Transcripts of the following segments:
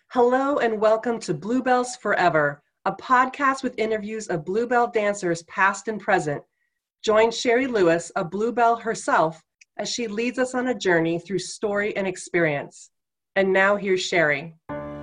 Hello and welcome to Bluebells Forever, a podcast with interviews of Bluebell dancers past and present. Join Sherry Lewis, a Bluebell herself, as she leads us on a journey through story and experience. And now here's Sherry.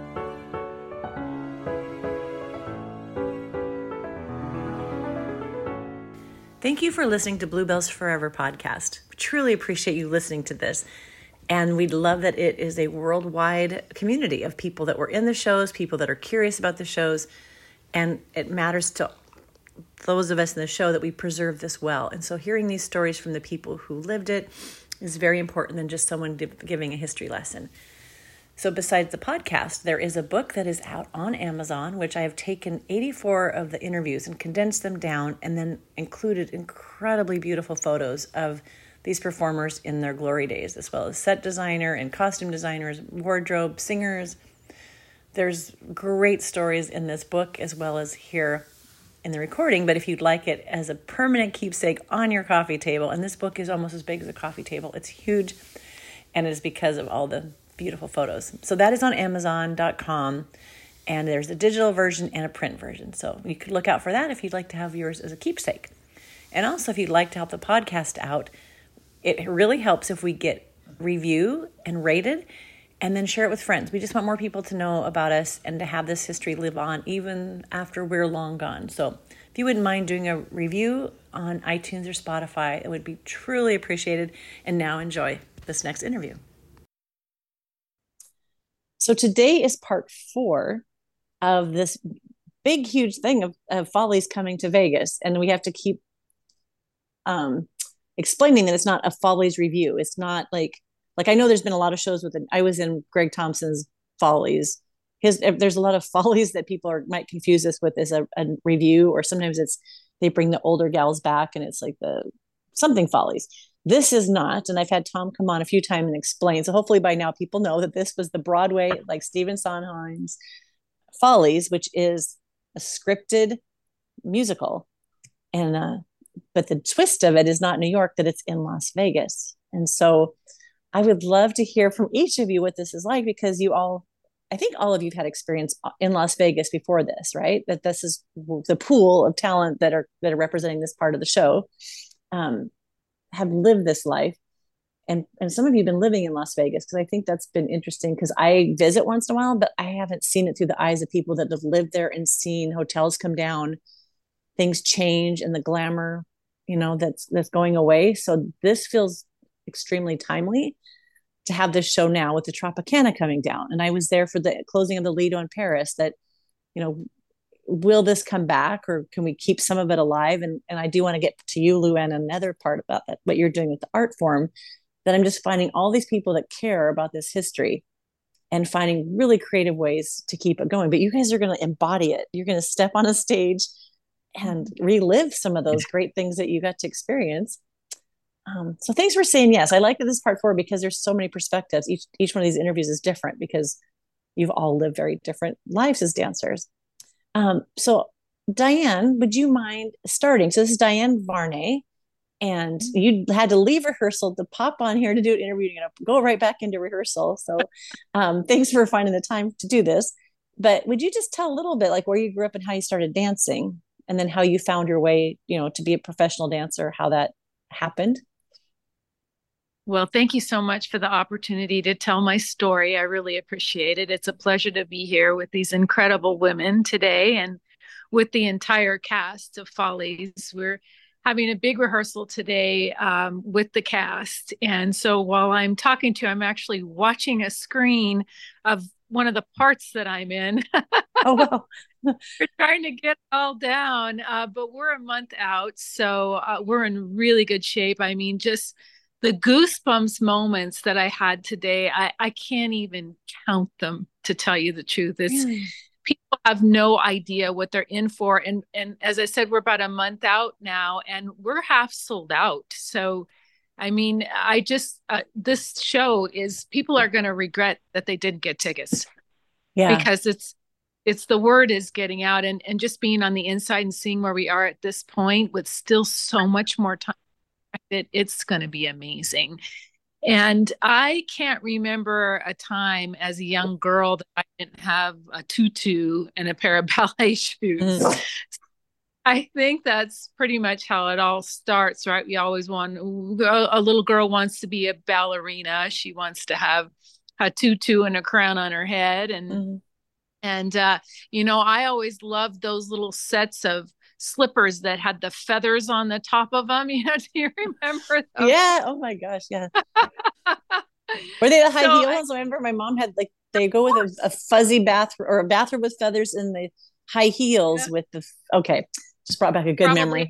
Thank you for listening to Bluebells Forever podcast. We truly appreciate you listening to this. And we'd love that it is a worldwide community of people that were in the shows, people that are curious about the shows. And it matters to those of us in the show that we preserve this well. And so hearing these stories from the people who lived it is very important than just someone giving a history lesson. So besides the podcast, there is a book that is out on Amazon, which I have taken 84 of the interviews and condensed them down and then included incredibly beautiful photos of these performers in their glory days, as well as set designer and costume designers, wardrobe, singers. There's great stories in this book as well as here in the recording, but if you'd like it as a permanent keepsake on your coffee table, and this book is almost as big as a coffee table, it's huge, and it is because of all the beautiful photos. So that is on Amazon.com, and there's a digital version and a print version. So you could look out for that if you'd like to have yours as a keepsake. And also, if you'd like to help the podcast out, it really helps if we get review and rated and then share it with friends. We just want more people to know about us and to have this history live on even after we're long gone. So if you wouldn't mind doing a review on iTunes or Spotify, it would be truly appreciated. And now enjoy this next interview. So today is part 4 of this big, huge thing of Follies coming to Vegas. And we have to keep explaining that it's not a Follies review. It's not like I know there's been a lot of shows I was in Greg Thompson's Follies. There's a lot of Follies that people might confuse this with as a review, or sometimes they bring the older gals back and it's like the something Follies. This is not, and I've had Tom come on a few times and explain. So hopefully by now people know that this was the Broadway, like Stephen Sondheim's Follies, which is a scripted musical. And but the twist of it is not New York, that it's in Las Vegas. And so I would love to hear from each of you what this is like, because I think all of you've had experience in Las Vegas before this, right? That this is the pool of talent that are representing this part of the show. Have lived this life, and some of you have been living in Las Vegas, because I think that's been interesting, because I visit once in a while, but I haven't seen it through the eyes of people that have lived there and seen hotels come down, things change, and the glamour, that's going away. So this feels extremely timely to have this show now with the Tropicana coming down. And I was there for the closing of the Lido in Paris. That, will this come back, or can we keep some of it alive? And I do want to get to you, Luann, another part about that, what you're doing with the art form, that I'm just finding all these people that care about this history and finding really creative ways to keep it going. But you guys are going to embody it. You're going to step on a stage and relive some of those great things that you got to experience. So thanks for saying yes. I like that this is part 4, because there's so many perspectives. Each one of these interviews is different, because you've all lived very different lives as dancers. So Diane, would you mind starting? So this is Diane Varney, and you had to leave rehearsal to pop on here to do an interview. You're going to go right back into rehearsal. So thanks for finding the time to do this. But would you just tell a little bit, like, where you grew up and how you started dancing, and then how you found your way, to be a professional dancer, how that happened? Well, thank you so much for the opportunity to tell my story. I really appreciate it. It's a pleasure to be here with these incredible women today, and with the entire cast of Follies. We're having a big rehearsal today with the cast. And so while I'm talking to you, I'm actually watching a screen of one of the parts that I'm in. Oh, wow. We're trying to get it all down, but we're a month out. So we're in really good shape. I mean, just the goosebumps moments that I had today, I can't even count them, to tell you the truth. People have no idea what they're in for. And as I said, we're about a month out now, and we're half sold out. So, I mean, this show is, people are going to regret that they didn't get tickets. Yeah. Because it's the word is getting out, and just being on the inside and seeing where we are at this point with still so much more time, it's going to be amazing. And I can't remember a time as a young girl that I didn't have a tutu and a pair of ballet shoes. Mm. I think that's pretty much how it all starts, right? We always want, a little girl wants to be a ballerina. She wants to have a tutu and a crown on her head. Mm. And I always loved those little sets of slippers that had the feathers on the top of them. Do you remember those? Yeah. Oh my gosh. Yeah. Were they the high So heels? I remember my mom had like they go with a fuzzy bathrobe or a bathrobe with feathers and the high heels yeah, with the okay. Just brought back a good probably, memory.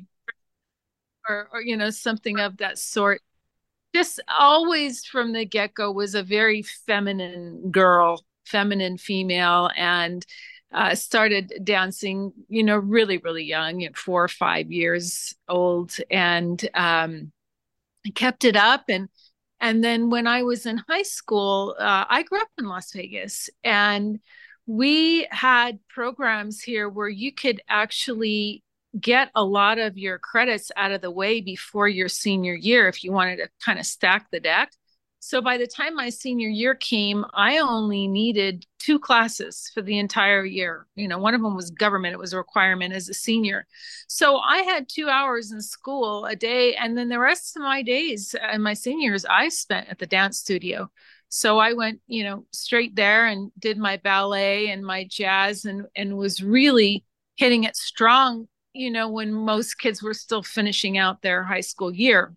or something of that sort. Just always from the get-go was a very feminine girl, feminine female, and started dancing, really, really young, 4 or 5 years old, and kept it up. And then when I was in high school, I grew up in Las Vegas, and we had programs here where you could actually get a lot of your credits out of the way before your senior year if you wanted to kind of stack the deck. So by the time my senior year came, I only needed 2 classes for the entire year. One of them was government, it was a requirement as a senior. So I had 2 hours in school a day. And then the rest of my days and my seniors, I spent at the dance studio. So I went, straight there and did my ballet and my jazz and was really hitting it strong, when most kids were still finishing out their high school year.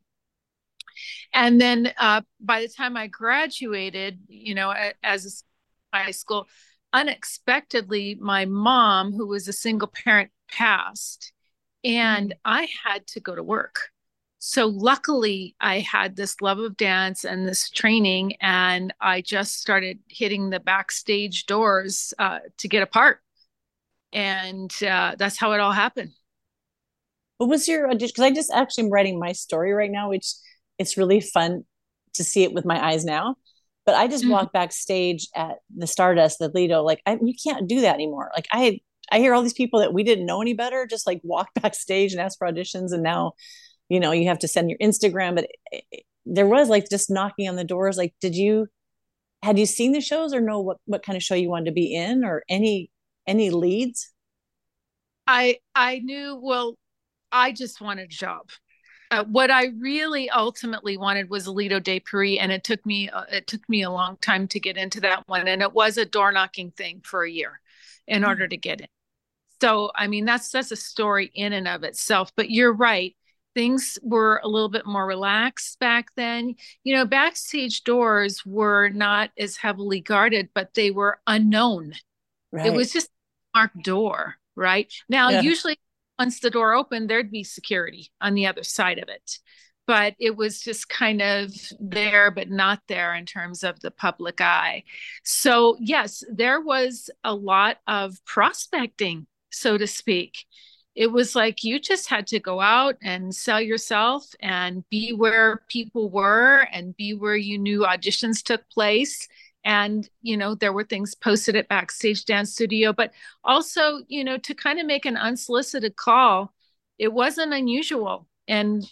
And then by the time I graduated, as a high school, unexpectedly, my mom, who was a single parent, passed, and I had to go to work. So luckily, I had this love of dance and this training, and I just started hitting the backstage doors to get a part. And that's how it all happened. What was your audition? Because I just actually am writing my story right now, which it's really fun to see it with my eyes now. But I just walked backstage at the Stardust, the Lido. Like you can't do that anymore. Like I hear all these people that we didn't know any better just like walk backstage and ask for auditions, and now, you have to send your Instagram. But there was like just knocking on the doors. Like, had you seen the shows or know what kind of show you wanted to be in or any leads? I knew, well, I just wanted a job. What I really ultimately wanted was a Lido de Paris, and it took me a long time to get into that one, and it was a door knocking thing for a year in order to get in. So I mean that's a story in and of itself. But you're right, things were a little bit more relaxed back then. Backstage doors were not as heavily guarded, but they were unknown. Right. It was just a marked door, right? Now, usually once the door opened, there'd be security on the other side of it. But it was just kind of there, but not there in terms of the public eye. So, yes, there was a lot of prospecting, so to speak. It was like you just had to go out and sell yourself and be where people were and be where you knew auditions took place. And, there were things posted at Backstage Dance Studio, but also, to kind of make an unsolicited call, it wasn't unusual. And,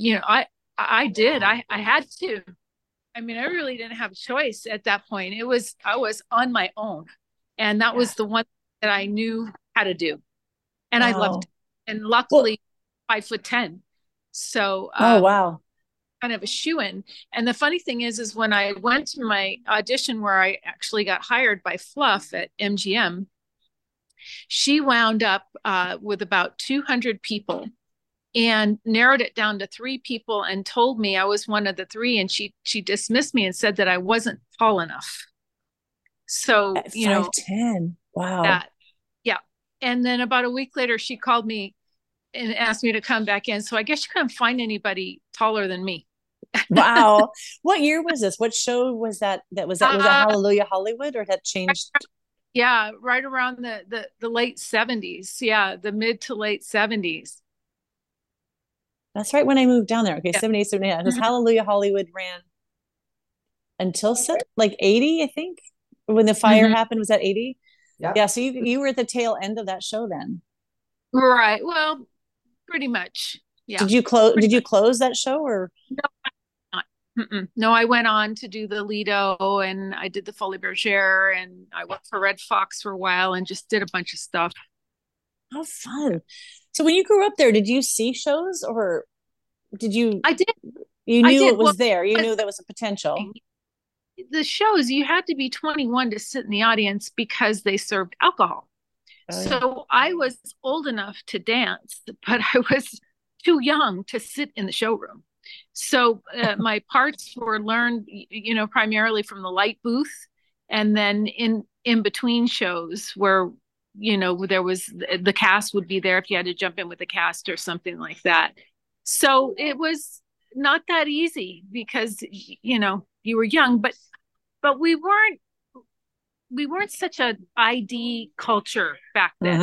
I did, I had to. I mean, I really didn't have a choice at that point. I was on my own. And that was the one that I knew how to do. And I loved it. And luckily, 5'10". So, wow. Kind of a shoo-in. And the funny thing is when I went to my audition where I actually got hired by Fluff at MGM, she wound up with about 200 people and narrowed it down to 3 people and told me I was one of the 3. And she dismissed me and said that I wasn't tall enough. So, at 5'10". Wow. Yeah. And then about a week later, she called me and asked me to come back in. So I guess you couldn't find anybody taller than me. Wow. What year was this? What show was that? Was it Hallelujah Hollywood, or had changed? Yeah, right around the late 70s. Yeah, the mid to late 70s. That's right when I moved down there. Okay, 78, 79. Because Hallelujah Hollywood ran until like 80, I think. When the fire happened, was that 80? Yeah, so you were at the tail end of that show then. Right. Well, pretty much. Yeah. Did you close that show or? No, not. No, I went on to do the Lido, and I did the Folies Bergère, and I worked for Red Fox for a while and just did a bunch of stuff. How fun. So when you grew up there, did you see shows, or did you, I did. you I knew did. it Well, was there? You knew there was a potential. the shows, you had to be 21 to sit in the audience because they served alcohol. Oh yeah. So I was old enough to dance, but I was too young to sit in the showroom. So my parts were learned, primarily from the light booth, and then in between shows where there was the cast would be there if you had to jump in with the cast or something like that. So it was not that easy because you were young, but we weren't such a ID culture back then.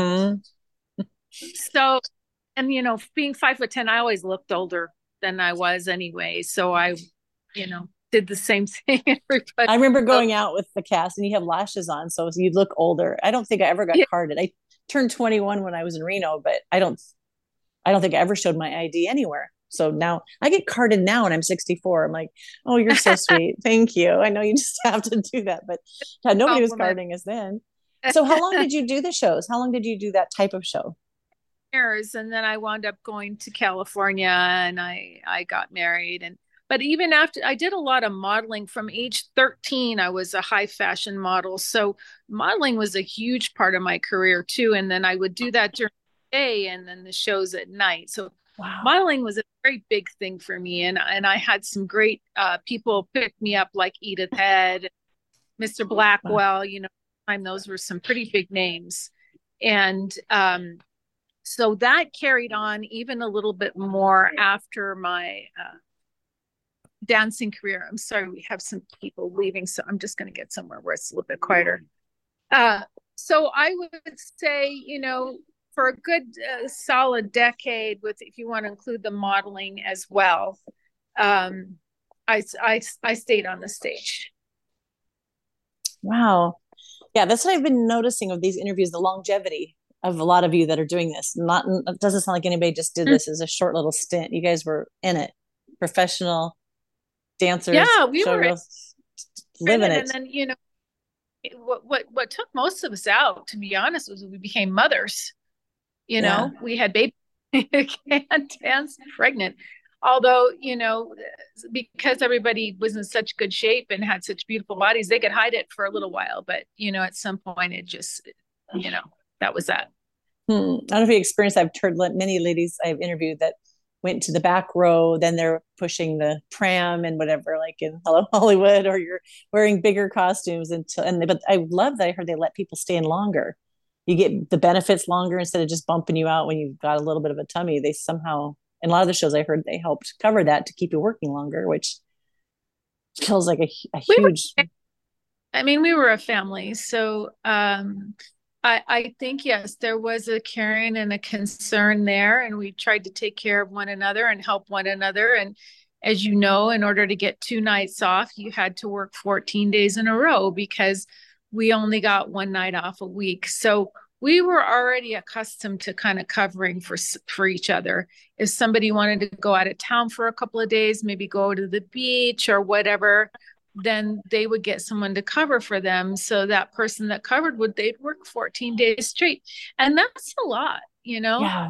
So, and being 5'10", I always looked older than I was anyway. So I, did the same thing. Everybody. I remember going out with the cast, and you have lashes on, so you look older. I don't think I ever got carded. I turned 21 when I was in Reno, but I don't think I ever showed my ID anywhere. So now I get carded now, and I'm 64. I'm like, oh, you're so sweet. Thank you. I know you just have to do that, but nobody was carding us then. So how long did you do the shows? How long did you do that type of show? Years, and then I wound up going to California, and I got married. But even after, I did a lot of modeling from age 13. I was a high fashion model, so modeling was a huge part of my career too. And then I would do that during the day, and then the shows at night. So wow. Modeling was a very big thing for me, and I had some great people pick me up, like Edith Head, Mr. Blackwell. Time those were some pretty big names, and so that carried on even a little bit more after my dancing career. I'm sorry, we have some people leaving, so I'm just going to get somewhere where it's a little bit quieter. So I would say, for a good solid decade, if you want to include the modeling as well, I stayed on the stage. Wow. Yeah, that's what I've been noticing of these interviews, the longevity of a lot of you that are doing this. It doesn't sound like anybody just did this as a short little stint. You guys were in it, professional dancers. Yeah, we were living it. And then what took most of us out, to be honest, was we became mothers. We had babies. Can't dance pregnant. Although, because everybody was in such good shape and had such beautiful bodies, they could hide it for a little while. But, at some point it just, that was that. I don't know if you experienced, I've heard many ladies I've interviewed that went to the back row, then they're pushing the pram and whatever, like in Hello Hollywood, or you're wearing bigger costumes but I love that I heard they let people stay in longer. You get the benefits longer instead of just bumping you out when you've got a little bit of a tummy. They somehow, in a lot of the shows I heard, they helped cover that to keep you working longer, which feels like a huge. We were a family. So I think, yes, there was a caring and a concern there, and we tried to take care of one another and help one another. And as you know, in order to get 2 nights off, you had to work 14 days in a row because we only got 1 night off a week. So we were already accustomed to kind of covering for each other. If somebody wanted to go out of town for a couple of days, maybe go to the beach or whatever, then they would get someone to cover for them. So that person that covered they'd work 14 days straight. And that's a lot, Yeah,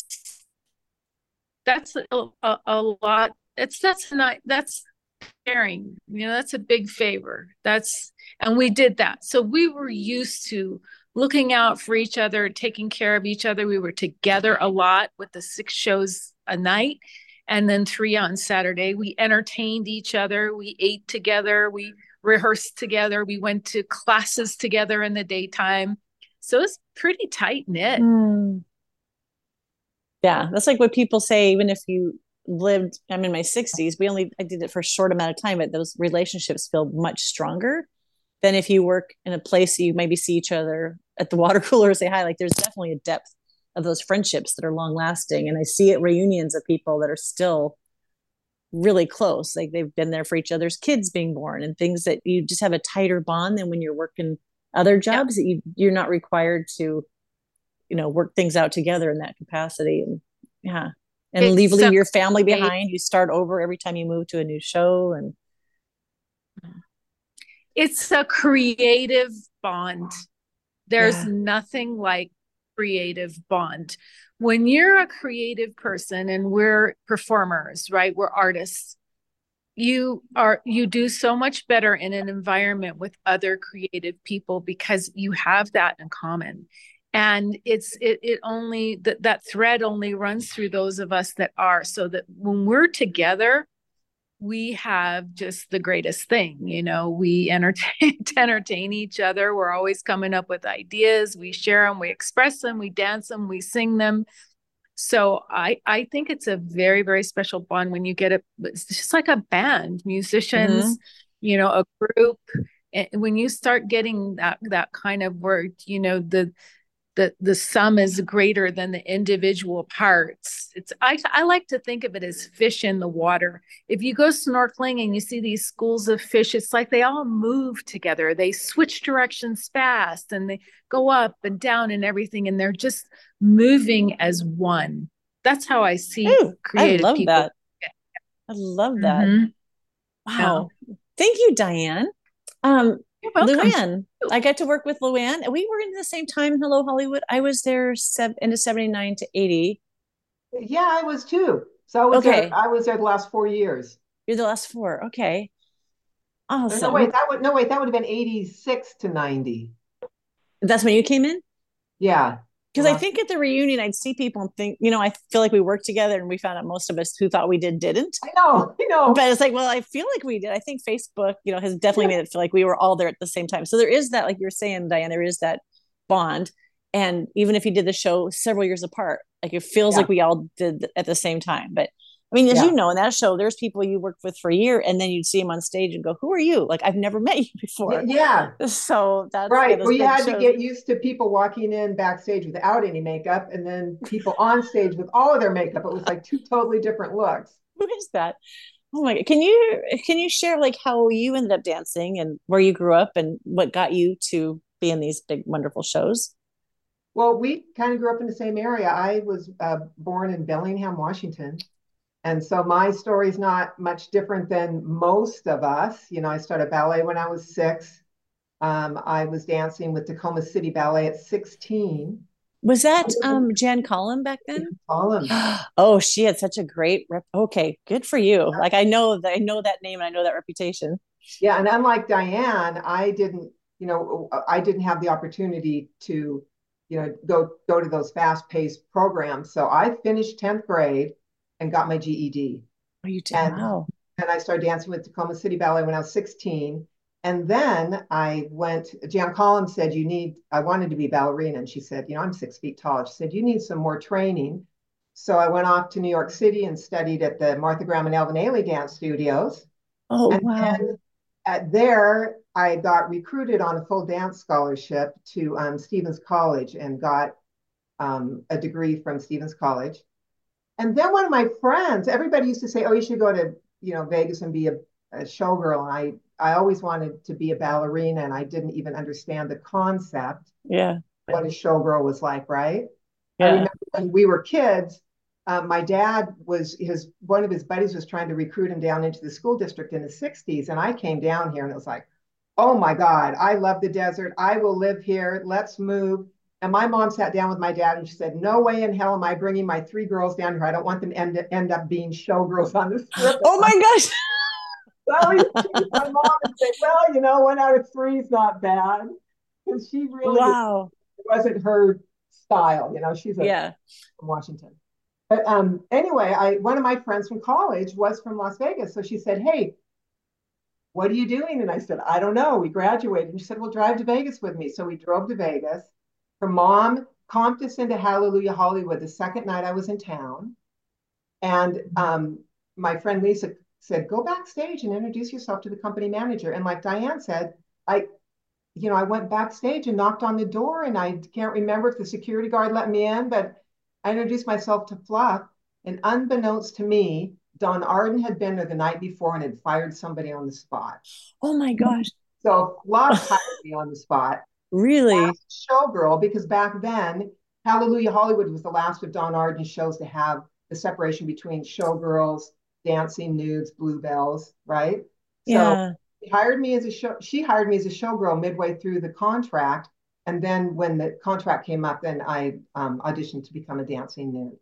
that's a lot. That's sharing, that's a big favor. And we did that. So we were used to looking out for each other, taking care of each other. We were together a lot with the 6 shows a night, and then 3 on Saturday. We entertained each other. We ate together. We rehearsed together. We went to classes together in the daytime. So it's pretty tight knit. Yeah, that's like what people say. Even if you lived, I'm in my 60s, I did it for a short amount of time, but those relationships feel much stronger than if you work in a place you maybe see each other at the water cooler or say hi. Like, there's definitely a depth of those friendships that are long lasting. And I see at reunions of people that are still really close. Like, they've been there for each other's kids being born and things, that you just have a tighter bond than when you're working other jobs that you're not required to, work things out together in that capacity. And yeah. and It's leave so your family great. behind. You start over every time you move to a new show. And It's a creative bond. There's yeah. nothing like creative bond. When you're a creative person and we're performers, right? We're artists. You do so much better in an environment with other creative people because you have that in common. And it only that thread only runs through those of us that are, so that when we're together, we have just the greatest thing. We entertain each other. We're always coming up with ideas. We share them, we express them, we dance them, we sing them. So I think it's a very, very special bond when you get it's just like a band, Mm-hmm. musicians, a group. And when you start getting that kind of work, the sum is greater than the individual parts. I like to think of it as fish in the water. If you go snorkeling and you see these schools of fish, it's like they all move together. They switch directions fast and they go up and down and everything, and they're just moving as one. That's how I see Oh, I creative love people. that. I love that. Mm-hmm. Yeah. Wow. Thank you, Diane. Um, You're welcome. Luann, I got to work with Luann. We were in the same time. Hello, Hollywood. I was there into 79 to 80. Yeah, I was too. So I was there. Okay. I was there the last 4 years. You're the last four. Okay. No, Awesome. wait, that would have been 86 to 90. That's when you came in? Yeah. Because I think at the reunion, I'd see people and think, I feel like we worked together, and we found out most of us who thought we didn't. I know. But it's like, well, I feel like we did. I think Facebook, has definitely made it feel like we were all there at the same time. So there is that, like you were saying, Diane, there is that bond. And even if you did the show several years apart, like it feels like we all did at the same time. But I mean, as you know, in that show, there's people you worked with for a year, and then you'd see them on stage and go, "Who are you? Like, I've never met you before." Yeah. So that's Right. those Well, you big had to shows. get used to people walking in backstage without any makeup, and then people on stage with all of their makeup. It was like two totally different looks. Who is that? Oh my God. Can you share like how you ended up dancing and where you grew up and what got you to be in these big, wonderful shows? Well, we kind of grew up in the same area. I was born in Bellingham, Washington. And so my story is not much different than most of us. I started ballet when I was 6. I was dancing with Tacoma City Ballet at 16. Was that Jan Collin back then? Colin. Oh, she had such a great rep. Okay, good for you. Like I know that name and I know that reputation. Yeah, and unlike Diane, I didn't have the opportunity to, go to those fast-paced programs. So I finished 10th grade and got my GED. Oh, you did. And Wow. and I started dancing with Tacoma City Ballet when I was 16. And then Jan Collins said, I wanted to be ballerina. And she said, I'm 6 feet tall. She said, you need some more training. So I went off to New York City and studied at the Martha Graham and Elvin Ailey Dance Studios. Oh, And wow. then there, I got recruited on a full dance scholarship to Stevens College and got a degree from Stevens College. And then one of my friends, everybody used to say, oh, you should go to, Vegas and be a showgirl. And I always wanted to be a ballerina, and I didn't even understand the concept, Yeah. what a showgirl was like, right? I Yeah. remember when we were kids, my dad one of his buddies was trying to recruit him down into the school district in the 60s. And I came down here and it was like, oh my God, I love the desert. I will live here. Let's move. And my mom sat down with my dad and she said, no way in hell am I bringing my 3 girls down here. I don't want them to end up being showgirls on the strip. Oh my gosh. So my mom would say, well, 1 out of 3 is not bad. Because she really Wow. it wasn't her style. She's Yeah. from Washington. But anyway, one of my friends from college was from Las Vegas. So she said, hey, what are you doing? And I said, I don't know. We graduated. And she said, well, drive to Vegas with me. So we drove to Vegas. Her mom comped us into Hallelujah Hollywood the second night I was in town. And my friend Lisa said, go backstage and introduce yourself to the company manager. And like Diane said, I went backstage and knocked on the door, and I can't remember if the security guard let me in, but I introduced myself to Fluff. And unbeknownst to me, Don Arden had been there the night before and had fired somebody on the spot. Oh my gosh. So Fluff hired me on the spot. Really? Showgirl, because back then, Hallelujah Hollywood was the last of Don Arden's shows to have the separation between showgirls, dancing nudes, bluebells, right? So Yeah. she hired me as a showgirl midway through the contract. And then when the contract came up, then I auditioned to become a dancing nude.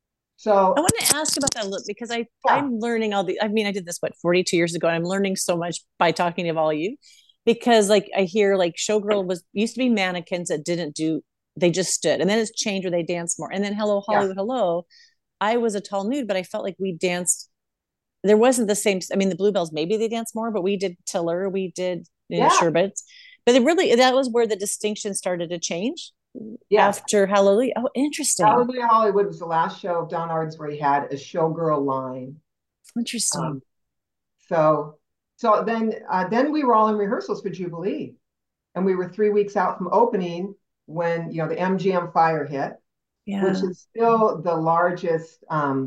I So want to ask about that a little because yeah, I'm learning I mean, I did this 42 years ago, and I'm learning so much by talking to all you because like I hear like showgirl was used to be mannequins that didn't do, they just stood, and then it's changed where they dance more. And then Hello yeah, Hollywood Hello, I was a tall nude, but I felt like we danced. There wasn't the same. I mean, the Bluebells maybe they danced more, but we did Tiller, we did yeah, Sherbets, but it really that was where the distinction started to change yes. after Hallelujah. Oh, interesting, Hallelujah Hollywood was the last show of Don Arden's where he had a showgirl line. interesting. Um, so then we were all in rehearsals for Jubilee, and we were 3 weeks out from opening when the MGM fire hit, which Yeah. is still the largest,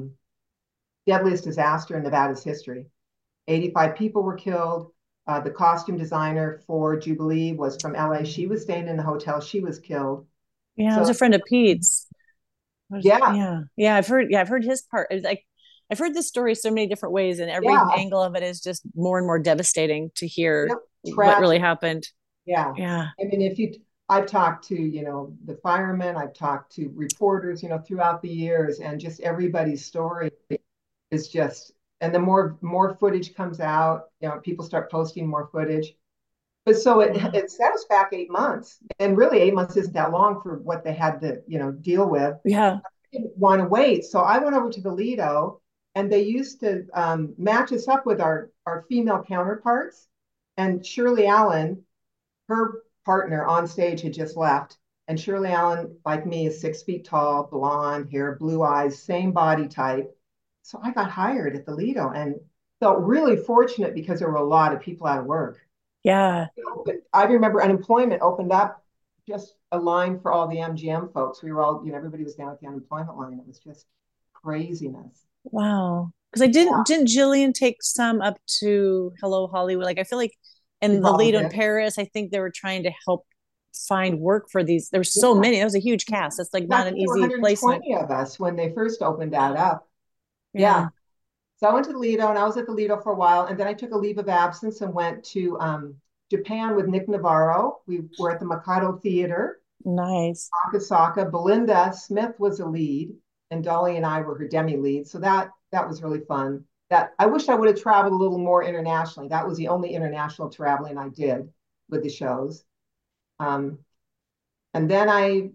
deadliest disaster in Nevada's history. 85 people were killed. The costume designer for Jubilee was from LA. She was staying in the hotel. She was killed. Yeah, I was So a friend of Pete's. yeah, Yeah, I've heard. Yeah, I've heard his part. It's like I've heard this story so many different ways, and every yeah, angle of it is just more and more devastating to hear yeah, what really tragic. happened. Yeah. Yeah, I mean, I've talked to, the firemen, I've talked to reporters, throughout the years, and just everybody's story is just, and the more footage comes out, people start posting more footage. But so wow. it set us back 8 months, and really 8 months isn't that long for what they had to, deal with. Yeah, Didn't want to wait, so I went over to the Lido, and they used to match us up with our female counterparts, and Shirley Allen, her partner on stage had just left. And Shirley Allen, like me, is 6 feet tall, blonde hair, blue eyes, same body type. So I got hired at the Lido and felt really fortunate because there were a lot of people out of work. yeah. I remember unemployment opened up just a line for all the MGM folks. We were all, everybody was down at the unemployment line. It was just craziness. Wow. Because I didn't Jillian take some up to Hello Hollywood? Like I feel like She in the probably Lido in did. Paris, I think they were trying to help find work for these. There were so Yeah. many. That was a huge cast. That's like I not an think there were easy placement. 120 of us when they first opened that up. Yeah. Yeah. So I went to the Lido and I was at the Lido for a while. And then I took a leave of absence and went to Japan with Nick Navarro. We were at the Mikado Theater, Nice. Akasaka. Belinda Smith was a lead, and Dolly and I were her demi lead. So that was really fun. That I wish I would have traveled a little more internationally. That was the only international traveling I did with the shows. Um, and then I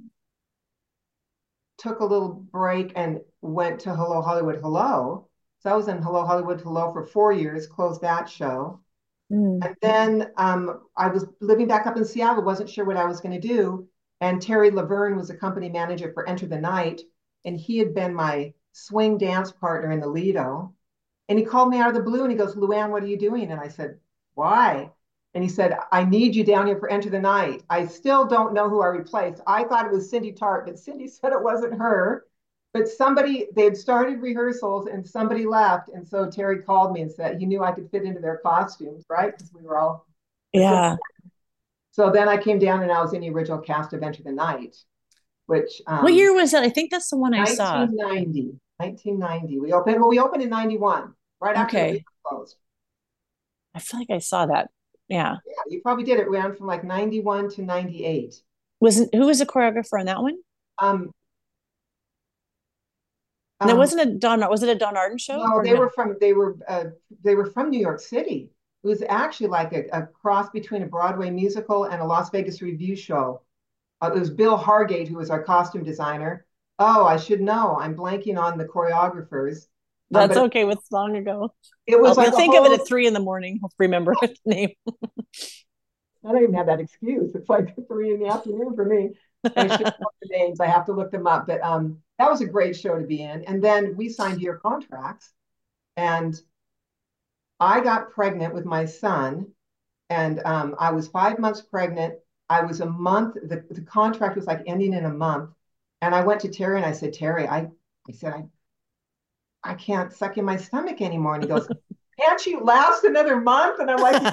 took a little break and went to Hello Hollywood Hello. So I was in Hello Hollywood Hello for 4 years, closed that show. Mm. And then I was living back up in Seattle, wasn't sure what I was going to do. And Terry Laverne was a company manager for Enter the Night. And he had been my swing dance partner in the Lido. And he called me out of the blue and he goes, Luann, what are you doing? And I said, why? And he said, I need you down here for Enter the Night. I still don't know who I replaced. I thought it was Cindy Tart, but Cindy said it wasn't her. But they had started rehearsals and somebody left. And so Terry called me and said he knew I could fit into their costumes, right? Because we were all assistant. Yeah. So then I came down and I was in the original cast of Enter the Night, which What year was that? I think that's the one I saw. 1990. We opened in 91, right after the Lido Okay. closed. I feel like I saw that. Yeah. Yeah, you probably did. It ran from like 91 to 98. Who was the choreographer on that one? Um, That um, wasn't was it a Don Arden show no, or no? they were from New York City. It was actually like a cross between a Broadway musical and a Las Vegas review show. It was Bill Hargate, who was our costume designer. Oh, I should know. I'm blanking on the choreographers. That's But okay. With long ago. it was You'll like a think of it whole, at 3 in the morning. I'll remember the name. I don't even have that excuse. It's like 3 in the afternoon for me. I should know the names. I have to look them up. But that was a great show to be in. And then we signed year contracts. And I got pregnant with my son. And I was 5 months pregnant. I was a month, the contract was like ending in a month. And I went to Terry and I said, Terry, I said, I can't suck in my stomach anymore. And he goes, can't you last another month? And I'm like,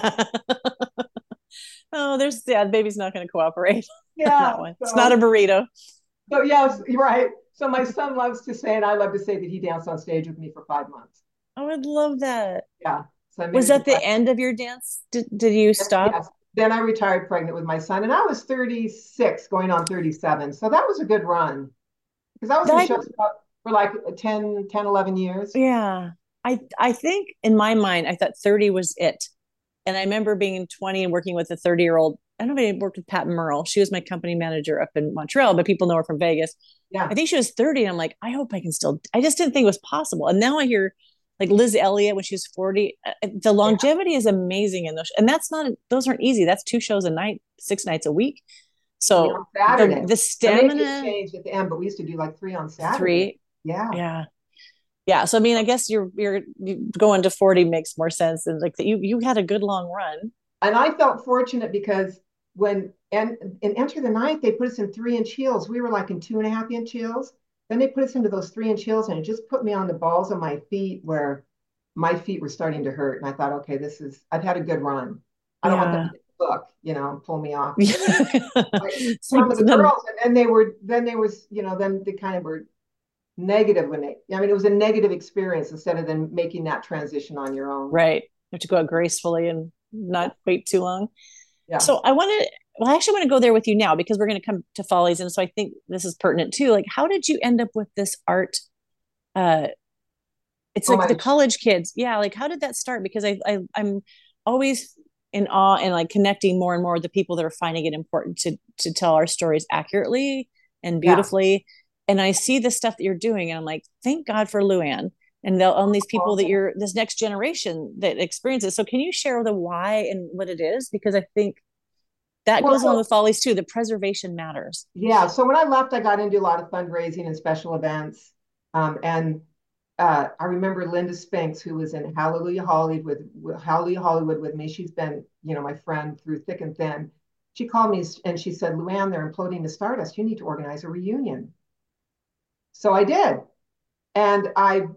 Oh, the baby's not going to cooperate. yeah. That one. It's not a burrito. So yes, you're right. So my son loves to say, and I love to say, that he danced on stage with me for 5 months. I would love that. Yeah. So I made Was it to that the end of your dance? Did you stop? yes. Then I retired pregnant with my son, and I was 36, going on 37. So that was a good run because I was in That, shows for like 11 years. yeah. I think in my mind, I thought 30 was it. And I remember being 20 and working with a 30-year-old. I don't know if I worked with Pat Merle. She was my company manager up in Montreal, but people know her from Vegas. Yeah. I think she was 30. And I'm like, I hope I can still, I just didn't think it was possible. And now I hear like Liz Elliott when she was 40, the longevity is amazing in those. And those aren't easy. That's 2 shows a night, 6 nights a week. On So Saturday. the stamina. Changed at the end, but we used to do like 3 on Saturday. 3. Yeah. Yeah. Yeah. So I mean, I guess you're going to 40 makes more sense. And like that you had a good long run. And I felt fortunate because when in Enter the Night, they put us in 3-inch heels. We were like in 2.5-inch heels. Then they put us into those 3-inch heels, and it just put me on the balls of my feet where my feet were starting to hurt. And I thought, okay, I've had a good run. I don't want them to look, pull me off. Some of the girls, and then they kind of were negative it was a negative experience instead of then making that transition on your own. Right. You have to go out gracefully and not wait too long. Yeah. So I actually want to go there with you now because we're going to come to Follies. And so I think this is pertinent too. Like, how did you end up with this art? It's like the college kids. Yeah. Like, how did that start? Because I'm always in awe and like connecting more and more with the people that are finding it important to tell our stories accurately and beautifully. Yeah. And I see the stuff that you're doing and I'm like, thank God for Luann and these people that you're this next generation that experiences. So can you share the why and what it is? Because I think that goes on with Follies too. The preservation matters. Yeah. So when I left, I got into a lot of fundraising and special events. I remember Linda Spinks, who was in Hallelujah Hollywood with me. She's been, my friend through thick and thin. She called me and she said, Luann, they're imploding the Stardust. You need to organize a reunion. So I did. And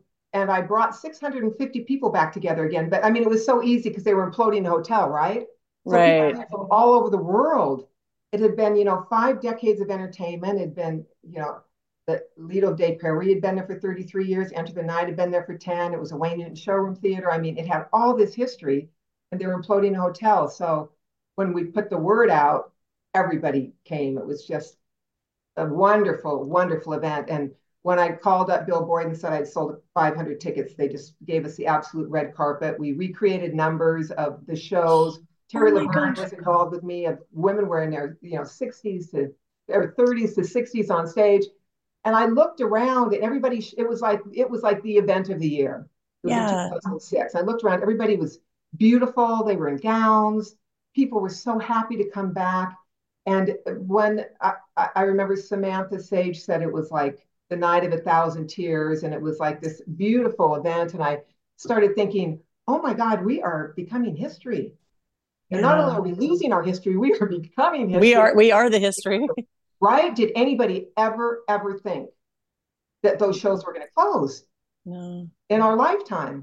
I brought 650 people back together again. But I mean, it was so easy because they were imploding the hotel, right? So right. People from all over the world. It had been, 5 decades of entertainment. It had been, the Lido de Paris had been there for 33 years. Enter the Night had been there for 10. It was a Wayne Newton showroom theater. I mean, it had all this history and they were imploding a hotel. So when we put the word out, everybody came. It was just a wonderful, wonderful event. And when I called up Bill Boyd and said I'd sold 500 tickets, they just gave us the absolute red carpet. We recreated numbers of the shows. Terry Laverne was involved with me. Of women were in their 60s to their 30s to 60s on stage. And I looked around and everybody, it was like the event of the year. It was in 2006. I looked around, everybody was beautiful. They were in gowns. People were so happy to come back. And when I remember Samantha Sage said it was like the night of 1,000 tears, and it was like this beautiful event. And I started thinking, oh my God, we are becoming history. And not only are we losing our history, we are becoming history. We are the history. Right? Did anybody ever think that those shows were going to close? No. In our lifetime.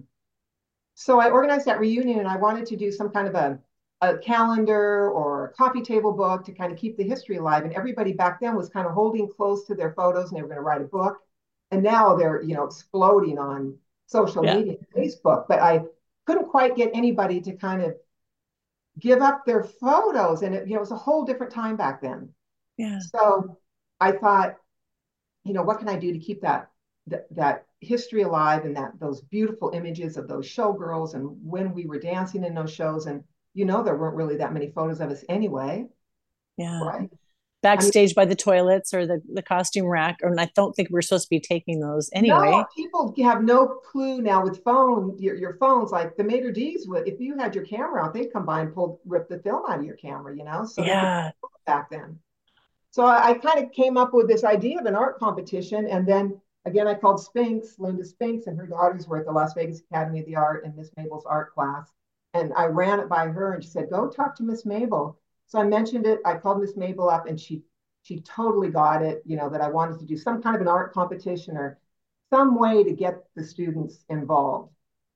So I organized that reunion and I wanted to do some kind of a calendar or a coffee table book to kind of keep the history alive. And everybody back then was kind of holding close to their photos and they were going to write a book. And now they're, exploding on social media, Facebook. But I couldn't quite get anybody to kind of give up their photos. And it was a whole different time back then. Yeah. So I thought, what can I do to keep that history alive and those beautiful images of those showgirls and when we were dancing in those shows. And there weren't really that many photos of us anyway. Yeah. Right. Backstage by the toilets or the costume rack. And I don't think we're supposed to be taking those anyway. No, people have no clue now with your phones, like the maitre d's would, if you had your camera out, they'd come by and rip the film out of your camera, So back then. So I kind of came up with this idea of an art competition. And then again, I called Linda Spinks, and her daughters were at the Las Vegas Academy of the Art in Miss Mabel's art class. And I ran it by her and she said, go talk to Miss Mabel. So I mentioned it. I called Miss Mabel up and she totally got it, that I wanted to do some kind of an art competition or some way to get the students involved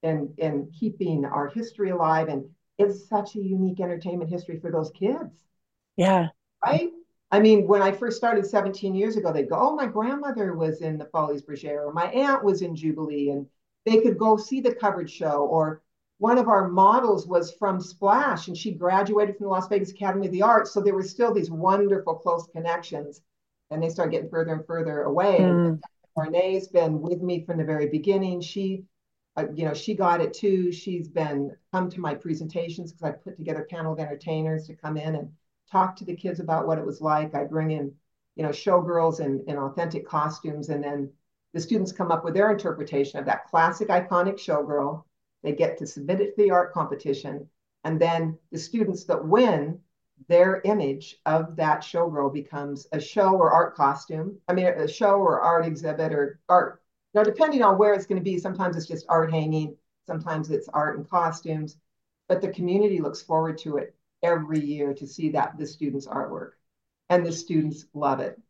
in keeping our history alive. And it's such a unique entertainment history for those kids. Yeah. Right? I mean, when I first started 17 years ago, they'd go, "Oh, my grandmother was in the Folies Bergère, or my aunt was in Jubilee," and they could go see the covered show. Or one of our models was from Splash, and she graduated from the Las Vegas Academy of the Arts. So there were still these wonderful close connections, and they started getting further and further away. And Renee's been with me from the very beginning. She got it too. She's been come to my presentations because I put together a panel of entertainers to come in and talk to the kids about what it was like. I bring in, showgirls in authentic costumes, and then the students come up with their interpretation of that classic iconic showgirl. They get to submit it to the art competition, and then the students that win, their image of that showgirl becomes a show or art costume. I mean, a show or art exhibit or art. Now, depending on where it's going to be, sometimes it's just art hanging, sometimes it's art and costumes, but the community looks forward to it every year to see that the students' artwork, and the students love it.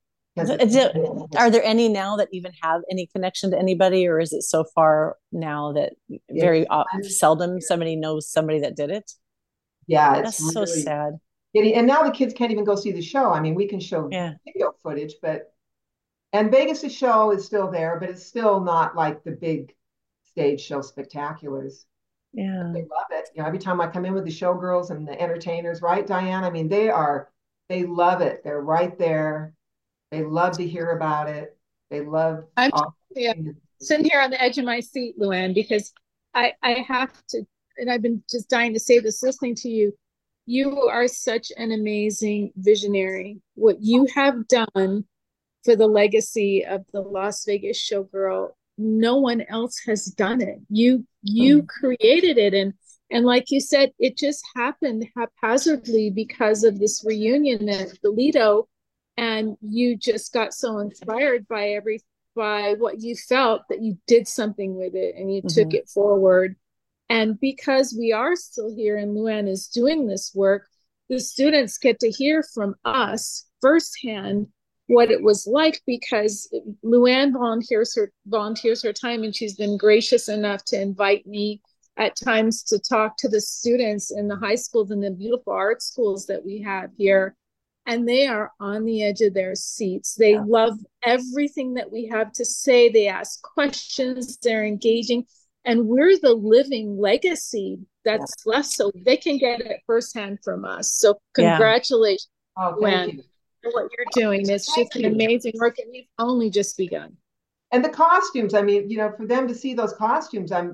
Are there any now that even have any connection to anybody, or is it so far now that very seldom somebody knows somebody that did it? Yeah, that's really so sad. And now the kids can't even go see the show. I mean, we can show video footage, and Vegas' show is still there, but it's still not like the big stage show spectaculars. Yeah, they love it. Every time I come in with the showgirls and the entertainers, right, Diane? I mean, they love it. They're right there. They love to hear about it. They love. I'm sitting here on the edge of my seat, Luann, because I have to, and I've been just dying to say this listening to you. You are such an amazing visionary. What you have done for the legacy of the Las Vegas showgirl, no one else has done it. You created it, and like you said, it just happened haphazardly because of this reunion at the Lido, and you just got so inspired by what you felt that you did something with it and you took it forward. And because we are still here and Luann is doing this work, the students get to hear from us firsthand what it was like, because Luann volunteers her time, and she's been gracious enough to invite me at times to talk to the students in the high schools and the beautiful art schools that we have here. And they are on the edge of their seats. They love everything that we have to say. They ask questions, they're engaging, and we're the living legacy that's left, so they can get it firsthand from us. So congratulations, Luann, for what you're doing. It's just an amazing work, and we've only just begun. And the costumes, I mean, for them to see those costumes, I'm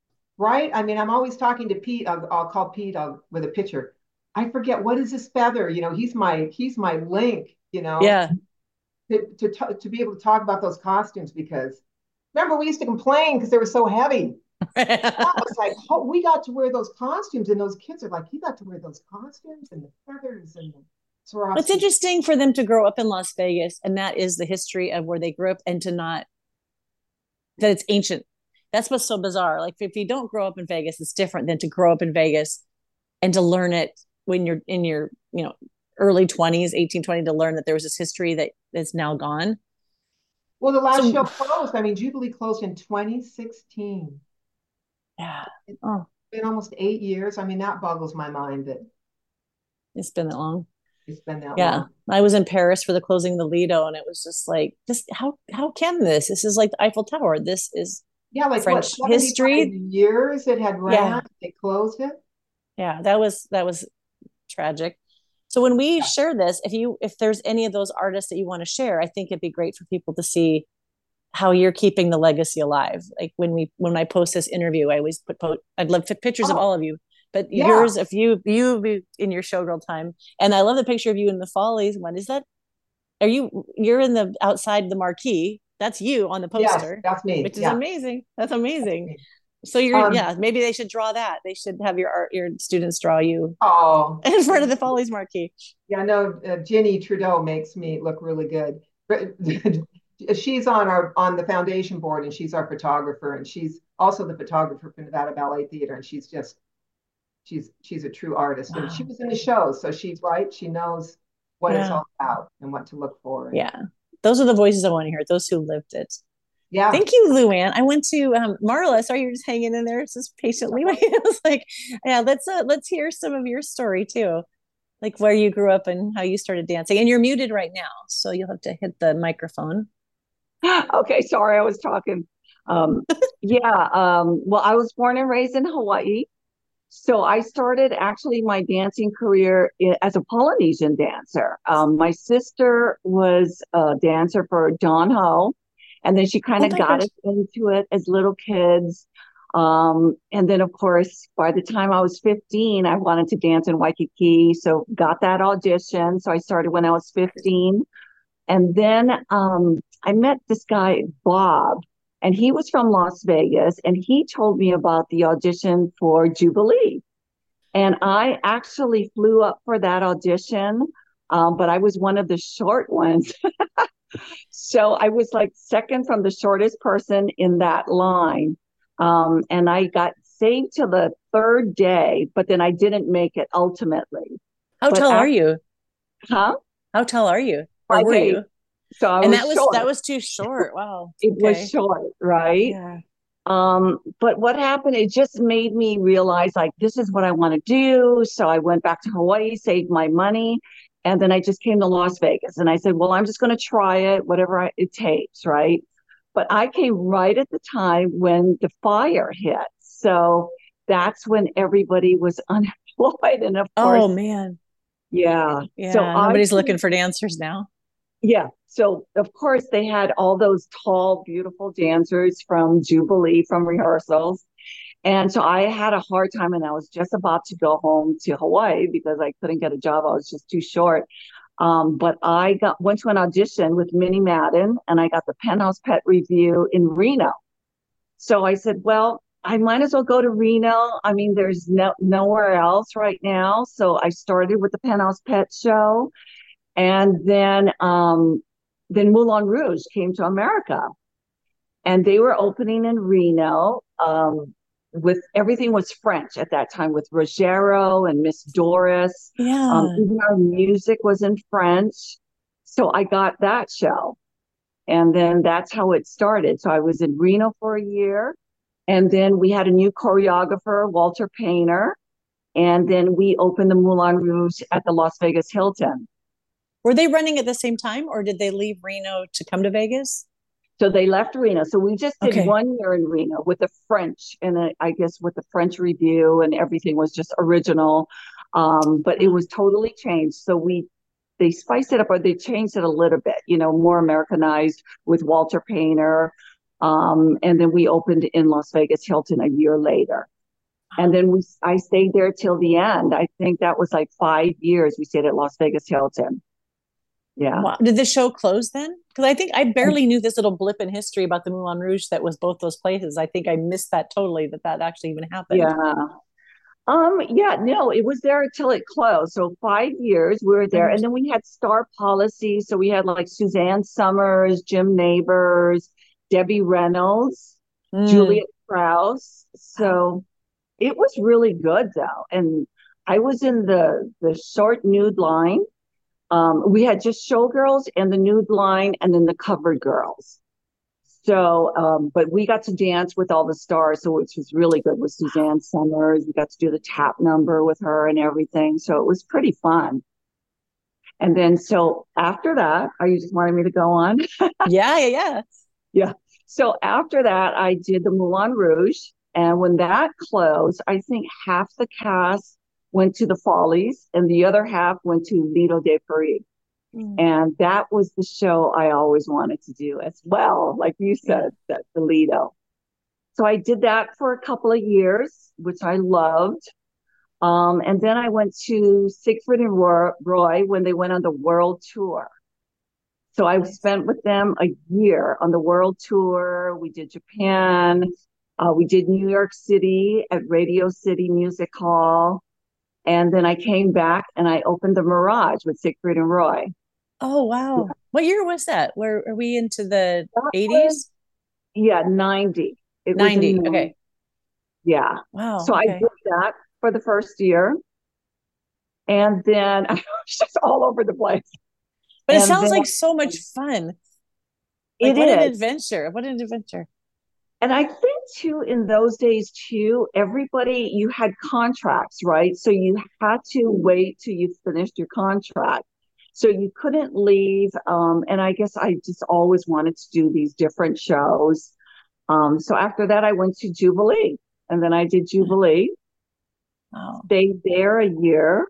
always talking to Pete. I'll call Pete with a picture. I forget, what is this feather? He's my link, Yeah. To be able to talk about those costumes, because remember, we used to complain because they were so heavy. I was like, we got to wear those costumes, and those kids are like, you got to wear those costumes and the feathers and the Swarovski. It's interesting for them to grow up in Las Vegas, and that is the history of where they grew up, and to not that it's ancient. That's what's so bizarre. Like, if you don't grow up in Vegas, it's different than to grow up in Vegas and to learn it when you're in your early 20s, 18, 20, to learn that there was this history that is now gone. Well, the last show closed. I mean, Jubilee closed in 2016. Yeah. It's been almost 8 years. I mean, that boggles my mind that it's been that long. It's been that long. Yeah. I was in Paris for the closing of the Lido, and it was just like, how can this? This is like the Eiffel Tower. This is like French history. Years it had ran. They closed it. Yeah, that was tragic. So when we share this, if there's any of those artists that you want to share, I think it'd be great for people to see how you're keeping the legacy alive. Like when I post this interview, I always I'd love pictures of all of you, but yours, if you in your showgirl time. And I love the picture of you in the Follies one. Is that, you're in the outside the marquee? That's you on the poster. Yes, that's me. Which is amazing. That's amazing. So you're maybe they should draw that. They should have your students draw you in front of the Follies marquee. Yeah, no, Ginny Trudeau makes me look really good. She's on the foundation board, and she's our photographer, and she's also the photographer for Nevada Ballet Theater, and she's a true artist. Wow. And she was in the show, so she's right. She knows what it's all about and what to look for. Yeah, those are the voices I want to hear. Those who lived it. Yeah. Thank you, Luann. I went to Marla. Sorry, you're just hanging in there just patiently. I was like, let's hear some of your story too. like where you grew up and how you started dancing. And you're muted right now, so you'll have to hit the microphone. Okay, sorry, I was talking. Um, yeah, well, I was born and raised in Hawaii. So I started actually my dancing career as a Polynesian dancer. My sister was a dancer for John Ho, and then she kind Oh of my got gosh. us into it as little kids. And then, of course, by the time I was 15, I wanted to dance in Waikiki. So got that audition. So I started when I was 15. And then I met this guy, Bob, and he was from Las Vegas, and he told me about the audition for Jubilee. And I actually flew up for that audition, but I was one of the short ones. So I was like second from the shortest person in that line. And I got saved to the third day, but then I didn't make it ultimately. How But tall are after, you? huh? How tall are you? Or Five were eight. you? So I And was that short. was too short. Wow. It was Okay. short, right? Yeah. But what happened, it just made me realize like this is what I want to do. So I went back to Hawaii, saved my money, and then I just came to Las Vegas and I said, well, I'm just going to try it, it takes, right? But I came right at the time when the fire hit. So that's when everybody was unemployed. And of Oh course, man. yeah. So Yeah. I Nobody's looking for dancers now. yeah. So, of course, they had all those tall, beautiful dancers from Jubilee from rehearsals. And so I had a hard time, and I was just about to go home to Hawaii because I couldn't get a job. I was just too short. But went to an audition with Minnie Madden, and I got the Penthouse Pet Review in Reno. So I said, well, I might as well go to Reno. I mean, there's nowhere else right now. So I started with the Penthouse Pet Show. And then Moulin Rouge came to America, and they were opening in Reno. With everything was French at that time, with Rogero and Miss Doris. Yeah. Even our music was in French, so I got that show, and then that's how it started. So I was in Reno for a year, and then we had a new choreographer, Walter Painter, and then we opened the Moulin Rouge at the Las Vegas Hilton. Were they running at the same time or did they leave Reno to come to Vegas? So they left Reno. So we just did Okay. 1 year in Reno with the French, and I guess with the French review, and everything was just original. But it was totally changed. So they spiced it up, or they changed it a little bit, more Americanized with Walter Painter. And then we opened in Las Vegas Hilton a year later. And then I stayed there till the end. I think that was like 5 years we stayed at Las Vegas Hilton. Yeah. Wow. Did the show close then? Because I think I barely knew this little blip in history about the Moulin Rouge that was both those places. I think I missed that totally, that actually even happened. Yeah. Yeah, no, it was there until it closed. So 5 years we were there. And then we had star policy. So we had like Suzanne Summers, Jim Neighbors, Debbie Reynolds, Juliet Krause. So it was really good though. And I was in the short nude line. We had just showgirls and the nude line and then the covered girls. So, but we got to dance with all the stars, so which was really good with Suzanne Summers. We got to do the tap number with her and everything. So it was pretty fun. And then, so after that, are you just wanting me to go on? Yeah. Yeah. So after that, I did the Moulin Rouge. And when that closed, I think half the cast went to the Follies and the other half went to Lido de Paris. And that was the show I always wanted to do as well, like you said, that the Lido. So I did that for a couple of years, which I loved. And then I went to Siegfried and Roy when they went on the world tour. So I spent with them a year on the world tour. We did Japan. We did New York City at Radio City Music Hall. And then I came back and I opened the Mirage with Siegfried and Roy. Oh, wow. What year was that? Where are we into the That 80s? Yeah, 90. It 90. was in Okay. Yeah. Wow. So I did that for the first year. And then I was just all over the place. But it And sounds then like so much fun. it What an is. adventure. What an adventure. And I think too, in those days too, everybody, you had contracts, right? So you had to wait till you finished your contract. So you couldn't leave. And I guess I just always wanted to do these different shows. So after that, I went to Jubilee, and then I did Jubilee, stayed there a year.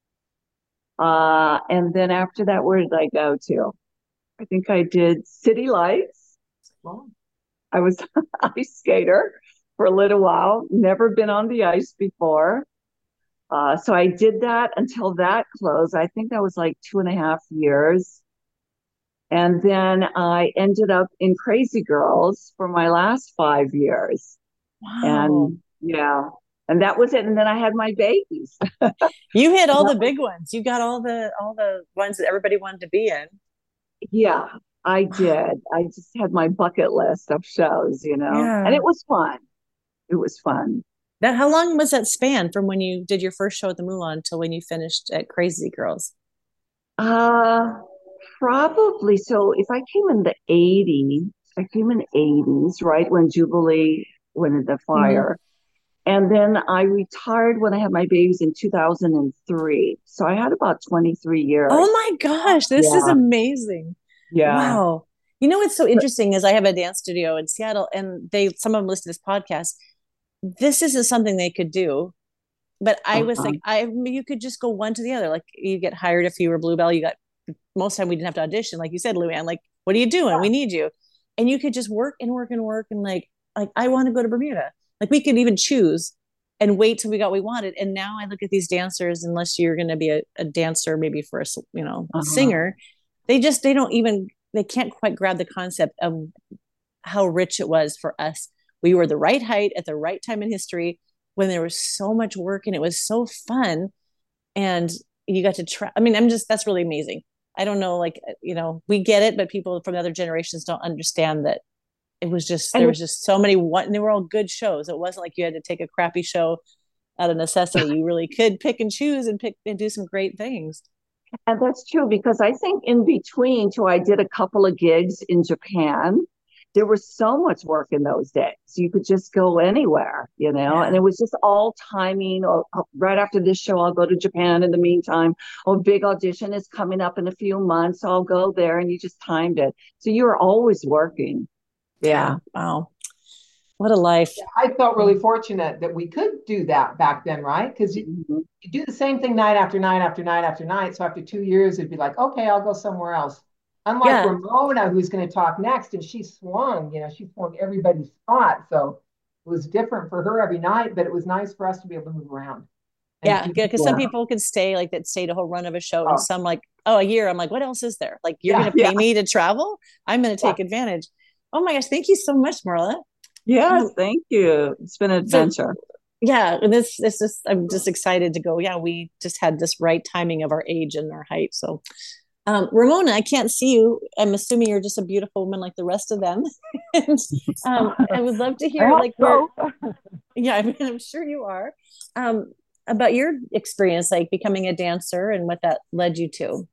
And then after that, where did I go to? I think I did City Lights. Well, I was an ice skater for a little while, never been on the ice before. So I did that until that closed. I think that was like 2.5 years. And then I ended up in Crazy Girls for my last 5 years. Wow. And yeah, and that was it. And then I had my babies. You hit all the big ones. You got all the ones that everybody wanted to be in. Yeah, I did. I just had my bucket list of shows, Yeah. and it was fun. It was fun. How long was that span from when you did your first show at the Moulin till when you finished at Crazy Girls? Probably. So if I came in the 80s, right when Jubilee went into fire. And then I retired when I had my babies in 2003. So I had about 23 years. Oh my gosh, this is amazing. Yeah. Wow. You know what's so interesting is I have a dance studio in Seattle, and some of them listen to this podcast. This isn't something they could do. But I was like, you could just go one to the other. Like you get hired if you were Bluebell. Most of the time we didn't have to audition. Like you said, Luann, like, what are you doing? Yeah. We need you. And you could just work and work and work. And like I want to go to Bermuda. Like we could even choose and wait till we got what we wanted. And now I look at these dancers, unless you're going to be a dancer, maybe for a singer, they can't quite grab the concept of how rich it was for us. We were the right height at the right time in history when there was so much work and it was so fun. And you got to try. I mean, that's really amazing. I don't know, we get it, but people from other generations don't understand that it was just, there was just so many, and they were all good shows. It wasn't like you had to take a crappy show out of necessity. You really could pick and choose and do some great things. And that's true, because I think in between too, I did a couple of gigs in Japan. There was so much work in those days. You could just go anywhere, and it was just all timing. Right after this show, I'll go to Japan in the meantime. Big audition is coming up in a few months. So I'll go there, and you just timed it. So you were always working. Yeah. Wow. What a life. Yeah, I felt really fortunate that we could do that back then, right? Because you do the same thing night after night after night after night. So after 2 years, it'd be like, okay, I'll go somewhere else. Unlike Ramona, who's going to talk next, and she swung everybody's spot. So it was different for her every night, but it was nice for us to be able to move around. Yeah, because some people could stay a whole run of a show, and some a year. I'm like, what else is there? Like, you're going to pay me to travel? I'm going to take advantage. Oh my gosh, thank you so much, Marla. Yes, thank you. It's been an adventure. And this is, I'm just excited to go. Yeah, we just had this right timing of our age and our height. So Ramona, I can't see you. I'm assuming you're just a beautiful woman like the rest of them. And I would love to hear I'm sure you are, about your experience, like becoming a dancer and what that led you to.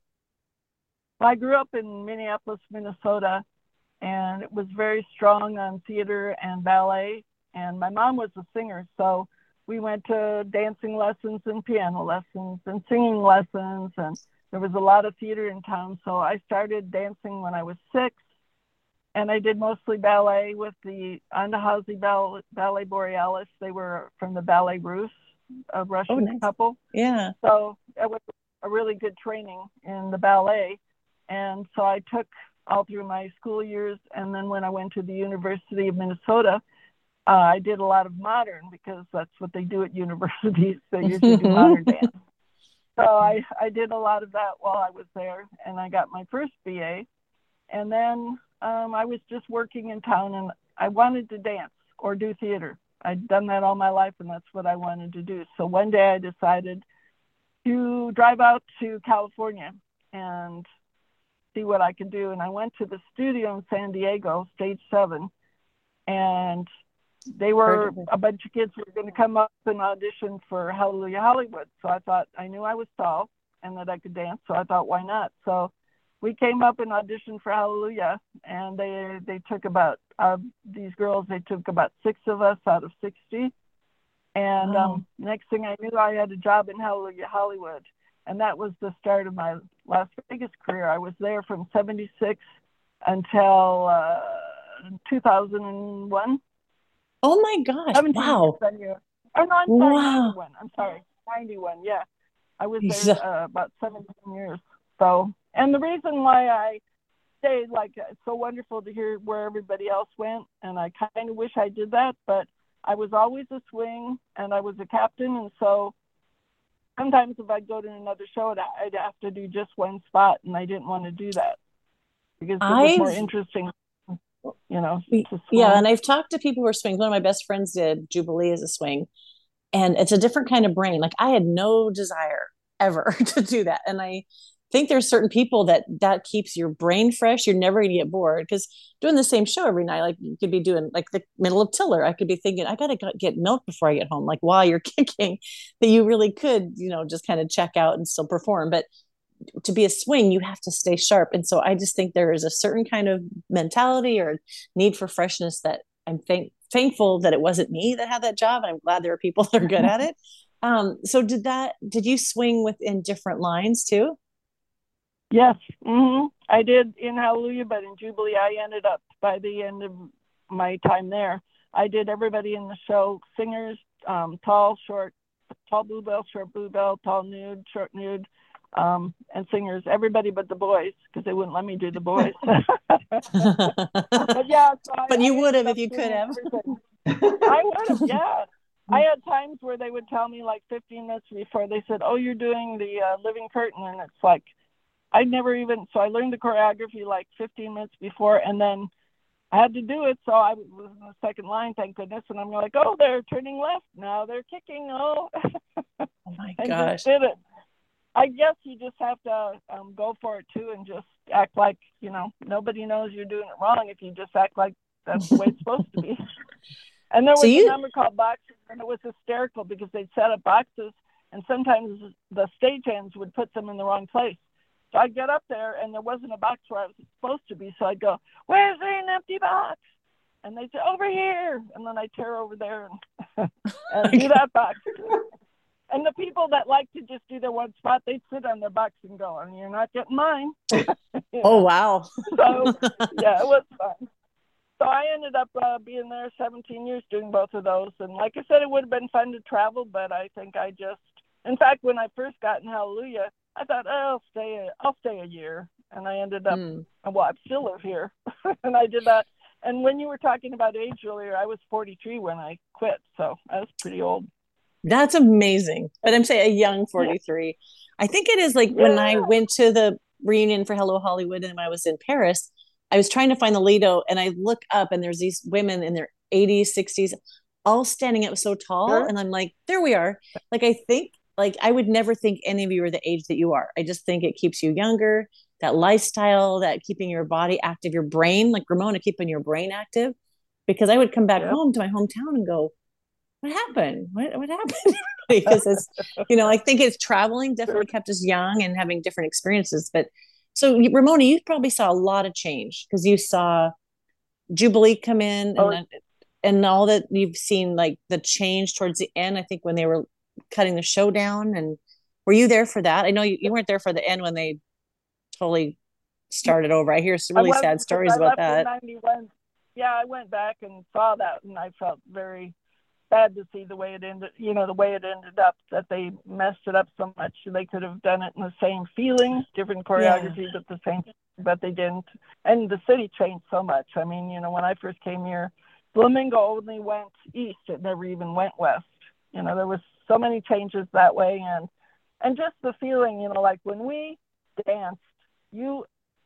I grew up in Minneapolis, Minnesota, and it was very strong on theater and ballet. And my mom was a singer, so we went to dancing lessons and piano lessons and singing lessons, and there was a lot of theater in town. So I started dancing when I was 6, and I did mostly ballet with the Andahasi Ballet Borealis. They were from the Ballet Russe, a Russian couple. Yeah. So it was a really good training in the ballet. And so I took all through my school years. And then when I went to the University of Minnesota, I did a lot of modern, because that's what they do at universities. They usually do modern dance. So I did a lot of that while I was there, and I got my first BA. And then I was just working in town, and I wanted to dance or do theater. I'd done that all my life, and that's what I wanted to do. So one day I decided to drive out to California and see what I could do. And I went to the studio in San Diego, Stage 7, and they were a bunch of kids who were going to come up and audition for Hallelujah Hollywood. So I thought, I knew I was tall and that I could dance. So I thought, why not? So we came up and auditioned for Hallelujah, and they took about these girls. They took about 6 of us out of 60, and next thing I knew, I had a job in Hallelujah Hollywood, and that was the start of my Las Vegas career. I was there from '76 until 2001. Oh my gosh! Wow! Oh no, I'm sorry, wow. 91. I'm sorry, 91. Yeah, I was there about 17 years. So, and the reason why I stayed, like, it's so wonderful to hear where everybody else went, and I kind of wish I did that, but I was always a swing, and I was a captain, and so sometimes if I'd go to another show, I'd have to do just one spot, and I didn't want to do that because it was more interesting, you know, to swing. Yeah, and I've talked to people who are swings. One of my best friends did Jubilee as a swing, and it's a different kind of brain. Like, I had no desire ever to do that, and I think there's certain people that keeps your brain fresh. You're never going to get bored, because doing the same show every night, like you could be doing like the middle of Tiller. I could be thinking, I got to get milk before I get home. Like, while you're kicking, that you really could, you know, just kind of check out and still perform. But to be a swing, you have to stay sharp. And so I just think there is a certain kind of mentality or need for freshness that I'm thankful that it wasn't me that had that job. I'm glad there are people that are good at it. So did you swing within different lines too? Yes, I did in Hallelujah, but in Jubilee, I ended up, by the end of my time there, I did everybody in the show: singers, tall, short, tall bluebell, short bluebell, tall nude, short nude, and singers. Everybody but the boys, because they wouldn't let me do the boys. But yeah, so but you would have if you could have. I would have, yeah. I had times where they would tell me, like 15 minutes before, they said, "Oh, you're doing the living curtain," and it's like, I learned the choreography like 15 minutes before, and then I had to do it. So I was in the second line, thank goodness. And I'm like, oh, they're turning left. Now they're kicking. Oh, oh my and gosh. just did it. I guess you just have to go for it too, and just act like, you know, nobody knows you're doing it wrong if you just act like that's the way it's supposed to be. And there was a number called Boxes, and it was hysterical because they'd set up boxes, and sometimes the stagehands would put them in the wrong place. So I'd get up there, and there wasn't a box where I was supposed to be. So I'd go, "Where's an empty box?" And they'd say, "Over here." And then I'd tear over there and do that box. And the people that like to just do their one spot, they'd sit on their box and go, "And you're not getting mine." Oh, wow. So, yeah, it was fun. So I ended up being there 17 years doing both of those. And like I said, it would have been fun to travel, but I think in fact, when I first got in Hallelujah, I thought, I'll stay a year. And I ended up, I still live here. And I did that. And when you were talking about age earlier, I was 43 when I quit. So I was pretty old. That's amazing. But I'm saying a young 43. Yeah. I think it is like when I went to the reunion for Hello Hollywood and I was in Paris, I was trying to find the Lido, and I look up and there's these women in their 80s, 60s, all standing up so tall. Sure. And I'm like, there we are. Like, I think, like, I would never think any of you are the age that you are. I just think it keeps you younger, that lifestyle, that keeping your body active, your brain, like Ramona, keeping your brain active. Because I would come back home to my hometown and go, what happened? What happened? Because it's, you know, I think it's traveling definitely kept us young and having different experiences. But so Ramona, you probably saw a lot of change because you saw Jubilee come in and all that you've seen, like the change towards the end, I think when they were cutting the show down. And were you there for that? I know you weren't there for the end when they totally started over. I hear some really sad stories about that. In 91. Yeah, I went back and saw that, and I felt very bad to see the way it ended, up, that they messed it up so much. They could have done it in the same feeling, different choreography, but the same, but they didn't. And the city changed so much. I mean, when I first came here, Flamingo only went east. It never even went west. There was so many changes that way. And just the feeling, like when we danced, the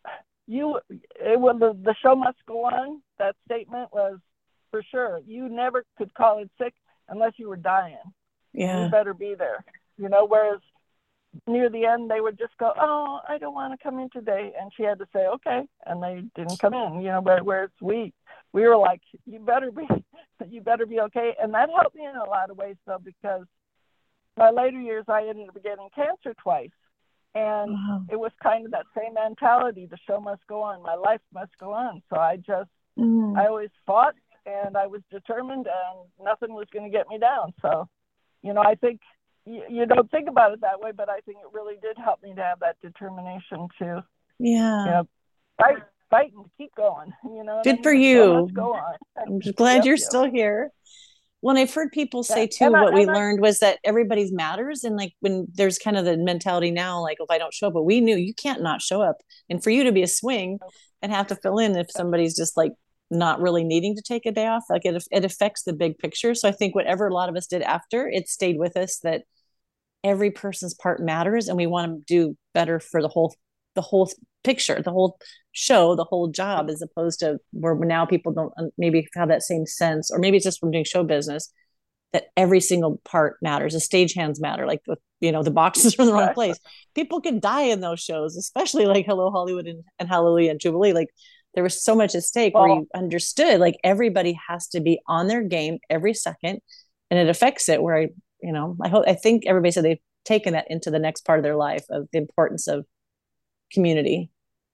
show must go on. That statement was, for sure, you never could call it sick unless you were dying. Yeah. You better be there. Whereas near the end, they would just go, "Oh, I don't want to come in today." And she had to say, "Okay." And they didn't come in, but whereas we were like, you better be okay. And that helped me in a lot of ways, though, because my later years, I ended up getting cancer twice. And Wow. it was kind of that same mentality: the show must go on, my life must go on. So I always fought, and I was determined, and nothing was going to get me down. So, I think you don't think about it that way, but I think it really did help me to have that determination to, Yeah. fight and keep going. Good for The show you. must go on. I'm just glad you're Yep. still here. When I've heard people say Yeah. too, what we learned was that everybody's matters. And like when there's kind of the mentality now, like if I don't show up, but we knew you can't not show up. And for you to be a swing and have to fill in if somebody's just like not really needing to take a day off, like it affects the big picture. So I think whatever a lot of us did after, it stayed with us that every person's part matters and we want to do better for the whole picture, the whole show, the whole job, as opposed to where now people don't maybe have that same sense, or maybe it's just from doing show business, that every single part matters. The stagehands matter, like the boxes are in the wrong place. People could die in those shows, especially like Hello Hollywood and Hallelujah and Jubilee. Like there was so much at stake where you understood like everybody has to be on their game every second, and it affects it. Where I think everybody said they've taken that into the next part of their life of the importance of community.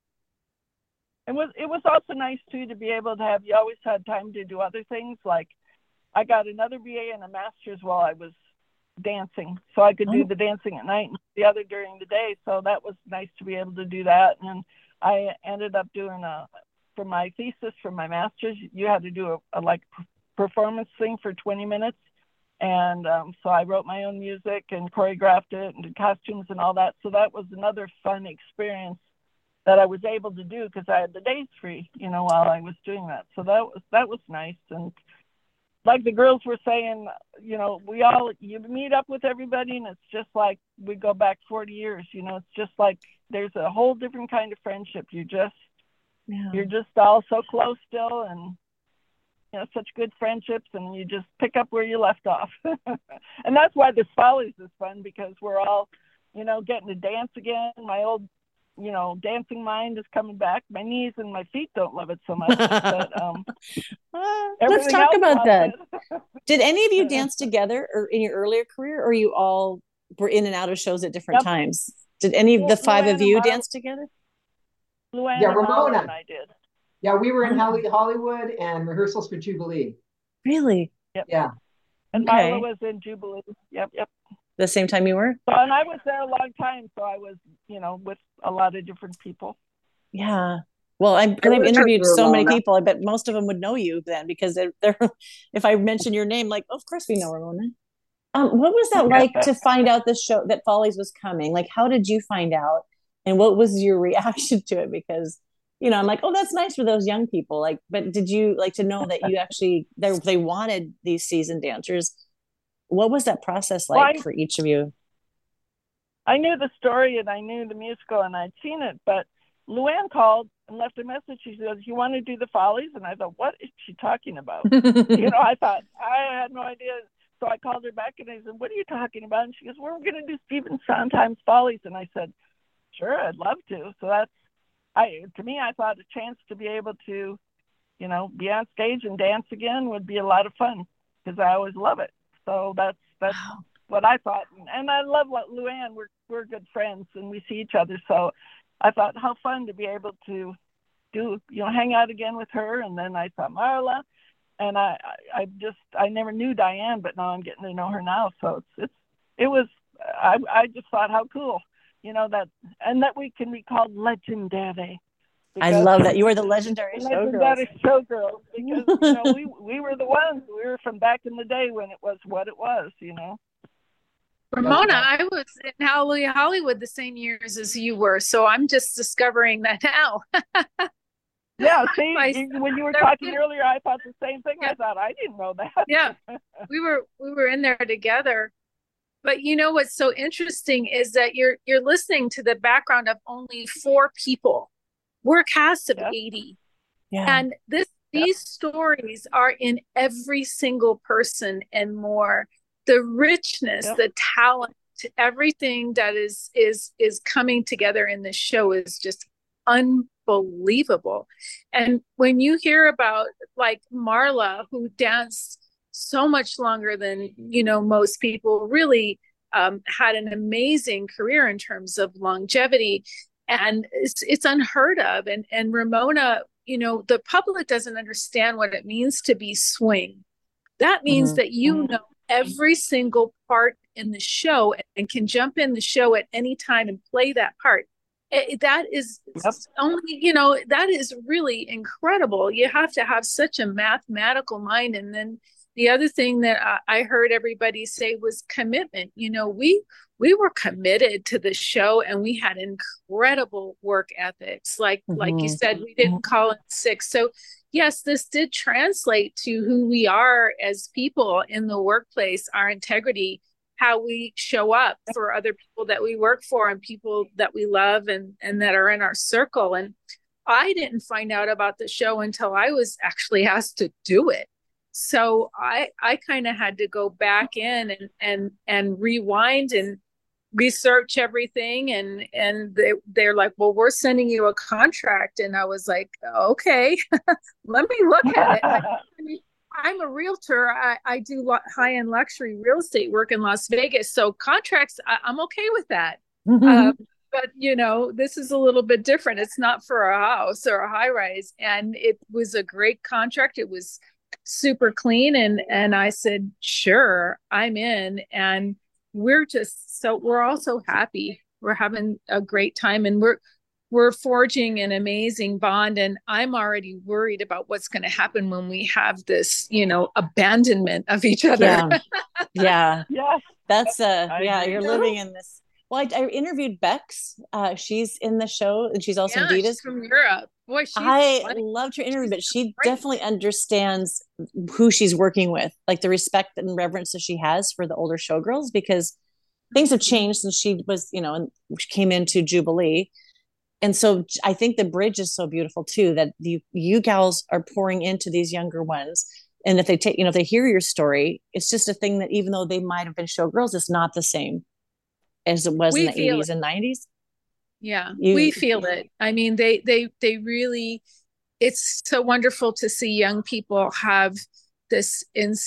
It was also nice too to be able to have, you always had time to do other things. Like I got another BA and a master's while I was dancing, so I could do the dancing at night and the other during the day. So that was nice to be able to do that. And I ended up doing for my thesis for my master's, you had to do a performance thing for 20 minutes. And so I wrote my own music and choreographed it and did costumes and all that. So that was another fun experience that I was able to do because I had the days free, while I was doing that. So that was nice. And like the girls were saying, you meet up with everybody and it's just like we go back 40 years. It's just like there's a whole different kind of friendship. You're just all so close still, and such good friendships, and you just pick up where you left off. And that's why this Follies is fun, because we're all, getting to dance again. My old, dancing mind is coming back. My knees and my feet don't love it so much. But let's talk about that. Did any of you dance together or in your earlier career, or you all were in and out of shows at different times? Did any of the five of you dance together? Ramona and I did. Yeah, we were in Hollywood and rehearsals for Jubilee. Really? Yep. Yeah. And Marla was in Jubilee. Yep. The same time you were? So, and I was there a long time, so I was, with a lot of different people. Yeah. Well, I've interviewed so many people. I bet most of them would know you then, because they're if I mention your name, like, of course we know Ramona. What was that like to find out the show that Follies was coming? Like, how did you find out? And what was your reaction to it? Because I'm like, oh, that's nice for those young people. Like, but did you like to know that you actually they wanted these seasoned dancers? What was that process like for each of you? I knew the story and I knew the musical and I'd seen it, but Luann called and left a message. She says, "You want to do the Follies?" And I thought, what is she talking about? I thought, I had no idea. So I called her back and I said, "What are you talking about?" And she goes, "We're going to do Stephen Sondheim's Follies." And I said, "Sure, I'd love to." So that's, to me, I thought a chance to be able to, be on stage and dance again would be a lot of fun, because I always love it. So that's what I thought. And I love Luann. We're good friends and we see each other. So I thought how fun to be able to do, hang out again with her. And then I saw Marla, and I never knew Diane, but now I'm getting to know her now. So I just thought how cool. that we can be called legendary. I love that. You are the legendary showgirls. Showgirls, because we were the ones. We were from back in the day when it was what it was. Ramona, I was in Hallelujah Hollywood the same years as you were, so I'm just discovering that now. Yeah, see, when you were talking earlier, I thought the same thing. Yeah. I thought I didn't know that. Yeah, we were in there together. But what's so interesting is that you're listening to the background of only 4 people. We're a cast of 80. Yeah. And these stories are in every single person and more. The richness, the talent, everything that is coming together in this show is just unbelievable. And when you hear about like Marla, who danced so much longer than most people, really had an amazing career in terms of longevity, and it's unheard of. And Ramona, the public doesn't understand what it means to be swing. That means that you know every single part in the show and can jump in the show at any time and play that part. That is only, that is really incredible. You have to have such a mathematical mind. And then the other thing that I heard everybody say was commitment. We were committed to the show, and we had incredible work ethics. Like you said, we didn't call it sick. So yes, this did translate to who we are as people in the workplace, our integrity, how we show up for other people that we work for and people that we love and that are in our circle. And I didn't find out about the show until I was actually asked to do it. So I kind of had to go back in and rewind and research everything. And they're like, well, we're sending you a contract. And I was like, okay, let me look at it. I'm a realtor. I do high-end luxury real estate work in Las Vegas. So contracts, I'm okay with that. But, this is a little bit different. It's not for a house or a high rise. And it was a great contract. It was super clean. And I said, sure, I'm in. And we're all so happy. We're having a great time, and we're forging an amazing bond. And I'm already worried about what's going to happen when we have this, abandonment of each other. Yeah. Yes. That's you're living in this. Well, I interviewed Bex. She's in the show, and she's also Adidas. She's from Europe. Boy, I loved her interview, but she definitely understands who she's working with, like the respect and reverence that she has for the older showgirls, because things have changed since she was, and she came into Jubilee. And so I think the bridge is so beautiful too, that you gals are pouring into these younger ones. And if they take, if they hear your story, it's just a thing that even though they might have been showgirls, it's not the same as it was in the 80s and 90s. Yeah, we feel it. I mean, they really, it's so wonderful to see young people have this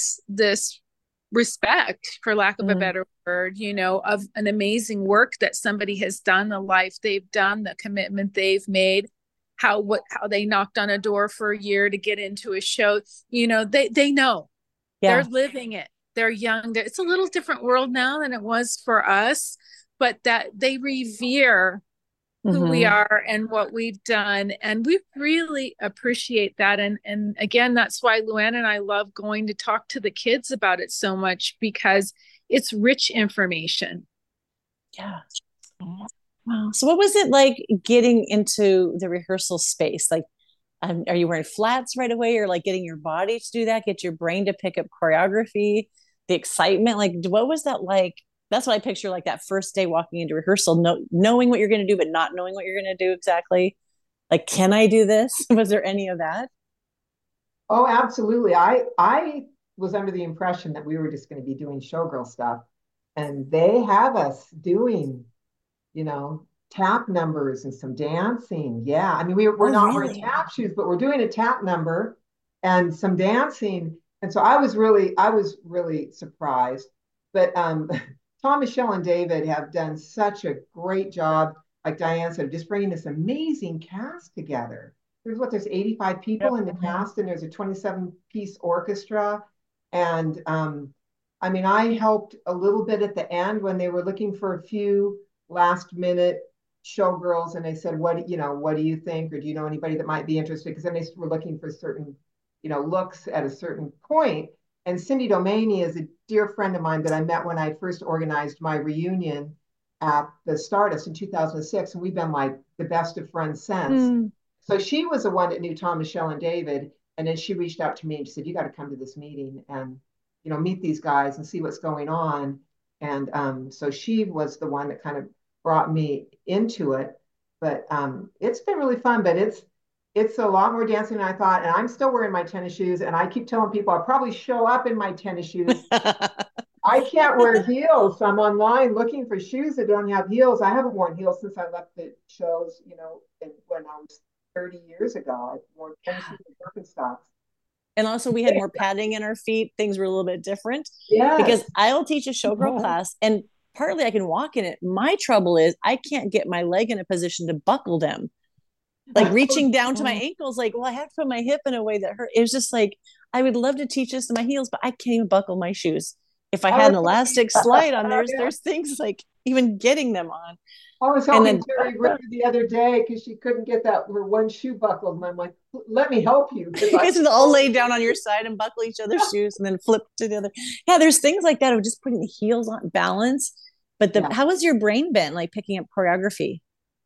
respect, for lack of a better word, of an amazing work that somebody has done, the life they've done, the commitment they've made, how they knocked on a door for a year to get into a show. They know. They're living it. They're young. It's a little different world now than it was for us, but that they revere who we are and what we've done. And we really appreciate that. And again, that's why Luann and I love going to talk to the kids about it so much, because it's rich information. Yeah. Wow. So what was it like getting into the rehearsal space? Like, are you wearing flats right away, or like getting your body to do that, get your brain to pick up choreography, the excitement? Like, what was that like? That's what I picture, like that first day walking into rehearsal, knowing what you're going to do, but not knowing what you're going to do exactly. Like, can I do this? Was there any of that? Oh, absolutely. I was under the impression that we were just going to be doing showgirl stuff, and they have us doing, tap numbers and some dancing. Yeah. I mean, we're not wearing tap shoes, but we're doing a tap number and some dancing. And so I was really surprised. But Tom, Michelle, and David have done such a great job, like Diane said, just bringing this amazing cast together. There's 85 people in the cast, and there's a 27-piece orchestra. And I mean, I helped a little bit at the end when they were looking for a few last-minute showgirls, and they said, what do you think? Or do you know anybody that might be interested? Because then they were looking for certain, looks at a certain point. And Cindy Domaney is a dear friend of mine that I met when I first organized my reunion at the Stardust in 2006. And we've been like the best of friends since. So she was the one that knew Tom, Michelle, and David. And then she reached out to me and she said, you got to come to this meeting and, meet these guys and see what's going on. And so she was the one that kind of brought me into it. But it's been really fun, but it's a lot more dancing than I thought. And I'm still wearing my tennis shoes. And I keep telling people I'll probably show up in my tennis shoes. I can't wear heels. So I'm online looking for shoes that don't have heels. I haven't worn heels since I left the shows, when I was 30 years ago. I wore tennis shoes and Birkenstocks. And also we had more padding in our feet. Things were a little bit different. Yeah. Because I'll teach a showgirl class, and partly I can walk in it. My trouble is I can't get my leg in a position to buckle them. Like reaching down to my ankles, like, well, I have to put my hip in a way that hurt. It was just like, I would love to teach this to my heels, but I can't even buckle my shoes. If I had an elastic slide on, there's things like even getting them on. I was helping Terry Ritter the other day because she couldn't get her one shoe buckled. And I'm like, let me help you. You guys all lay down on your side and buckle each other's shoes and then flip to the other. Yeah, there's things like that of just putting the heels on balance. But how has your brain been like picking up choreography?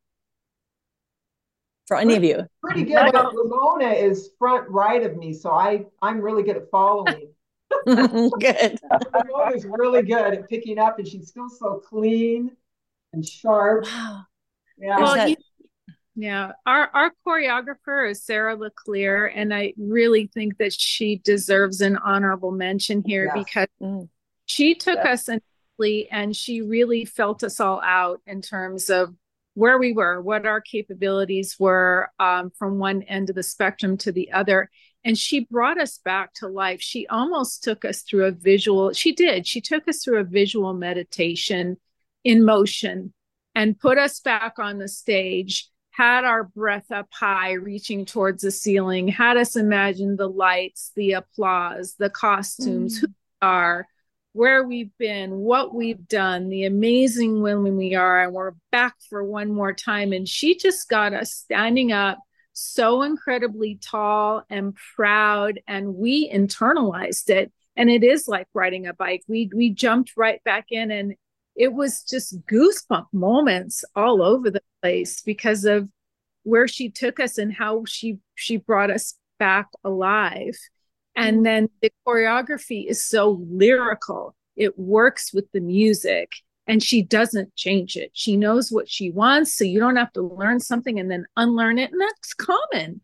For any of you? Pretty good. But Ramona is front right of me, so I'm really good at following. Good. Ramona's really good at picking up, and she's still so clean and sharp. Wow. Yeah. Well, yeah. Our choreographer is Sarah Leclerc, and I really think that she deserves an honorable mention here because she took us initially and she really felt us all out in terms of where we were, what our capabilities were, from one end of the spectrum to the other. And she brought us back to life. She almost took us through a visual. She did. She took us through a visual meditation in motion and put us back on the stage, had our breath up high, reaching towards the ceiling, had us imagine the lights, the applause, the costumes, who we are, where we've been, what we've done, the amazing women we are, and we're back for one more time. And she just got us standing up so incredibly tall and proud, and we internalized it. And it is like riding a bike. We jumped right back in, and it was just goosebump moments all over the place because of where she took us and how she brought us back alive. And then the choreography is so lyrical. It works with the music and she doesn't change it. She knows what she wants. So you don't have to learn something and then unlearn it. And that's common,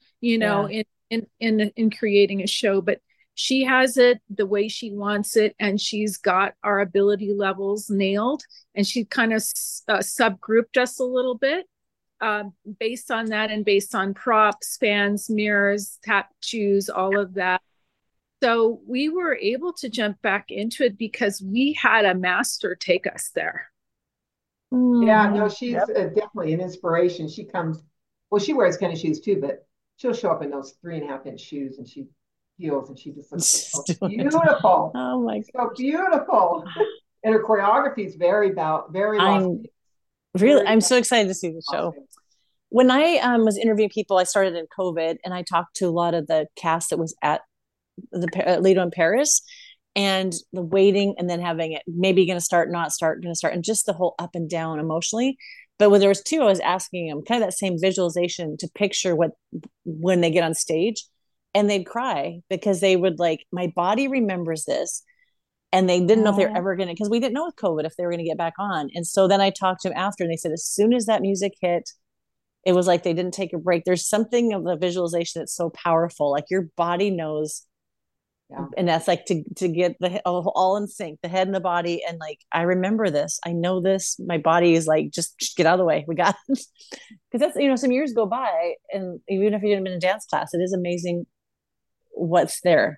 in creating a show, but she has it the way she wants it. And she's got our ability levels nailed. And she kind of subgrouped us a little bit based on that and based on props, fans, mirrors, tap shoes, all of that. So we were able to jump back into it because we had a master take us there. Yeah, no, she's definitely an inspiration. She wears tennis shoes too, but she'll show up in those 3.5-inch shoes and she heels and she just looks so beautiful. Oh my God. So beautiful. And her choreography is very I'm so excited to see the show. When I was interviewing people, I started in COVID and I talked to a lot of the cast that was at the Lido in Paris, and the waiting and then having it maybe going to start, not start, going to start, and just the whole up and down emotionally. But when there was two, I was asking them kind of that same visualization to picture what when they get on stage, and they'd cry because they would like, my body remembers this, and they didn't know if they were ever going to, because we didn't know with COVID if they were going to get back on. And so then I talked to them after, and they said as soon as that music hit, it was like they didn't take a break. There's something of the visualization that's so powerful, like your body knows. Yeah. And that's like to get the all in sync, the head and the body. And like, I remember this, I know this, my body is like, just get out of the way. We got it. Because that's, some years go by, and even if you didn't been in dance class, it is amazing what's there.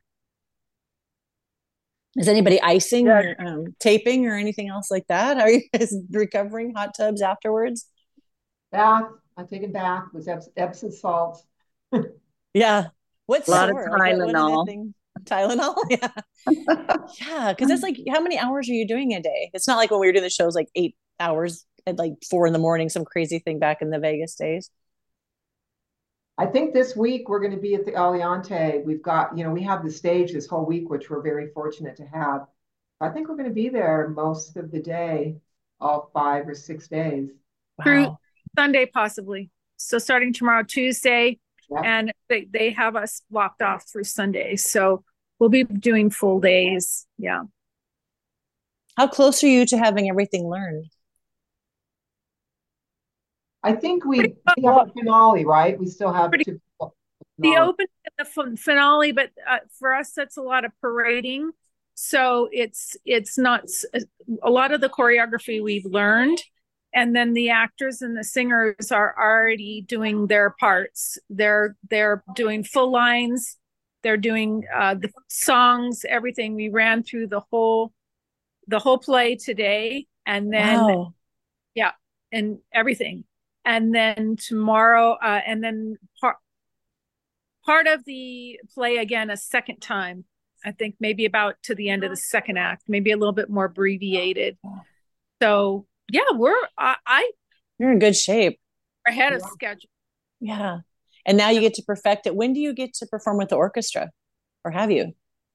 Is anybody icing or taping or anything else like that? Are you guys recovering hot tubs afterwards? Bath. I take a bath with Epsom salts. Yeah. What's a lot of Tylenol? Tylenol, yeah. Yeah, because it's like, how many hours are you doing a day? It's not like when we were doing the shows like 8 hours at like 4 a.m, some crazy thing back in the Vegas days. I think this week we're going to be at the Aliante. We've got, we have the stage this whole week, which we're very fortunate to have. I think we're going to be there most of the day, all 5 or 6 days. Wow. Through Sunday, possibly. So starting tomorrow, Tuesday, and they have us blocked off through Sunday. So we'll be doing full days. Yeah. How close are you to having everything learned? I think we have a finale, right? We still have the open and the finale, but for us, that's a lot of parading. So it's not a lot of the choreography we've learned. And then the actors and the singers are already doing their parts. They're doing full lines. They're doing the songs, everything. We ran through the whole play today. And then, wow. yeah, and everything. And then tomorrow, and then part of the play again a second time. I think maybe about to the end of the second act, maybe a little bit more abbreviated. So yeah, You're in good shape. ahead of schedule. Yeah. And now you get to perfect it. When do you get to perform with the orchestra? Or have you?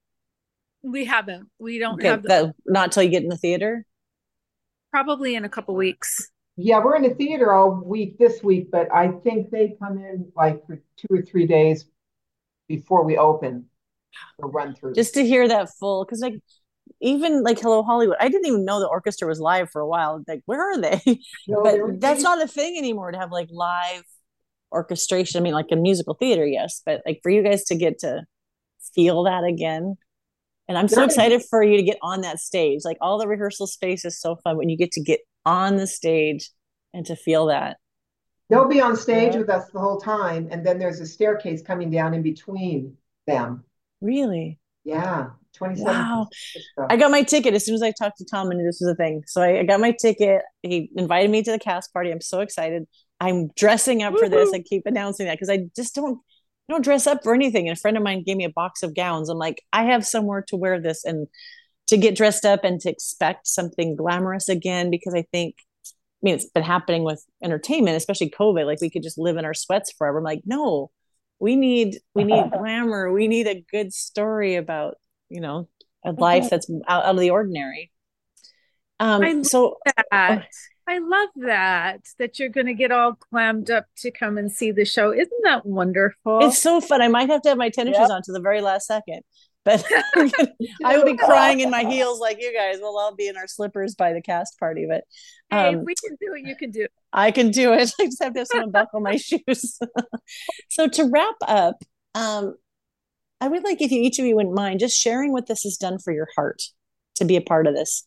We haven't. We don't Okay, have not till you get in the theater? probably in a couple weeks. Yeah, we're in the theater all week this week, but I think they come in like for 2 or 3 days before we open for run through. Just to hear that full, because like even like Hello Hollywood, I didn't even know the orchestra was live for a while. Like, where are they? No, But that's not a thing anymore to have like live orchestration. I mean, like in musical theater, yes, but like for you guys to get to feel that again. And I'm so excited for you to get on that stage. Like all the rehearsal space is so fun when you get to get on the stage and to feel that. They'll be on stage with us the whole time, and then there's a staircase coming down in between them. Really? Yeah, 27. Wow. I got my ticket as soon as I talked to Tom and this was a thing. So I got my ticket. He invited me to the cast party. I'm so excited. I'm dressing up for this. I keep announcing that because I just don't dress up for anything. And a friend of mine gave me a box of gowns. I'm like, I have somewhere to wear this and to get dressed up and to expect something glamorous again, because I think, I mean, it's been happening with entertainment, especially COVID. Like we could just live in our sweats forever. I'm like, no, we need glamour. We need a good story about, a life that's out of the ordinary. I love that you're going to get all clammed up to come and see the show. Isn't that wonderful? It's so fun. I might have to have my tennis shoes on to the very last second, but I will be crying in my heels like you guys. We'll all be in our slippers by the cast party. But hey, if we can do it, you can do it. I can do it. I just have to have someone buckle my shoes. So to wrap up, I would like if each of you wouldn't mind just sharing what this has done for your heart to be a part of this.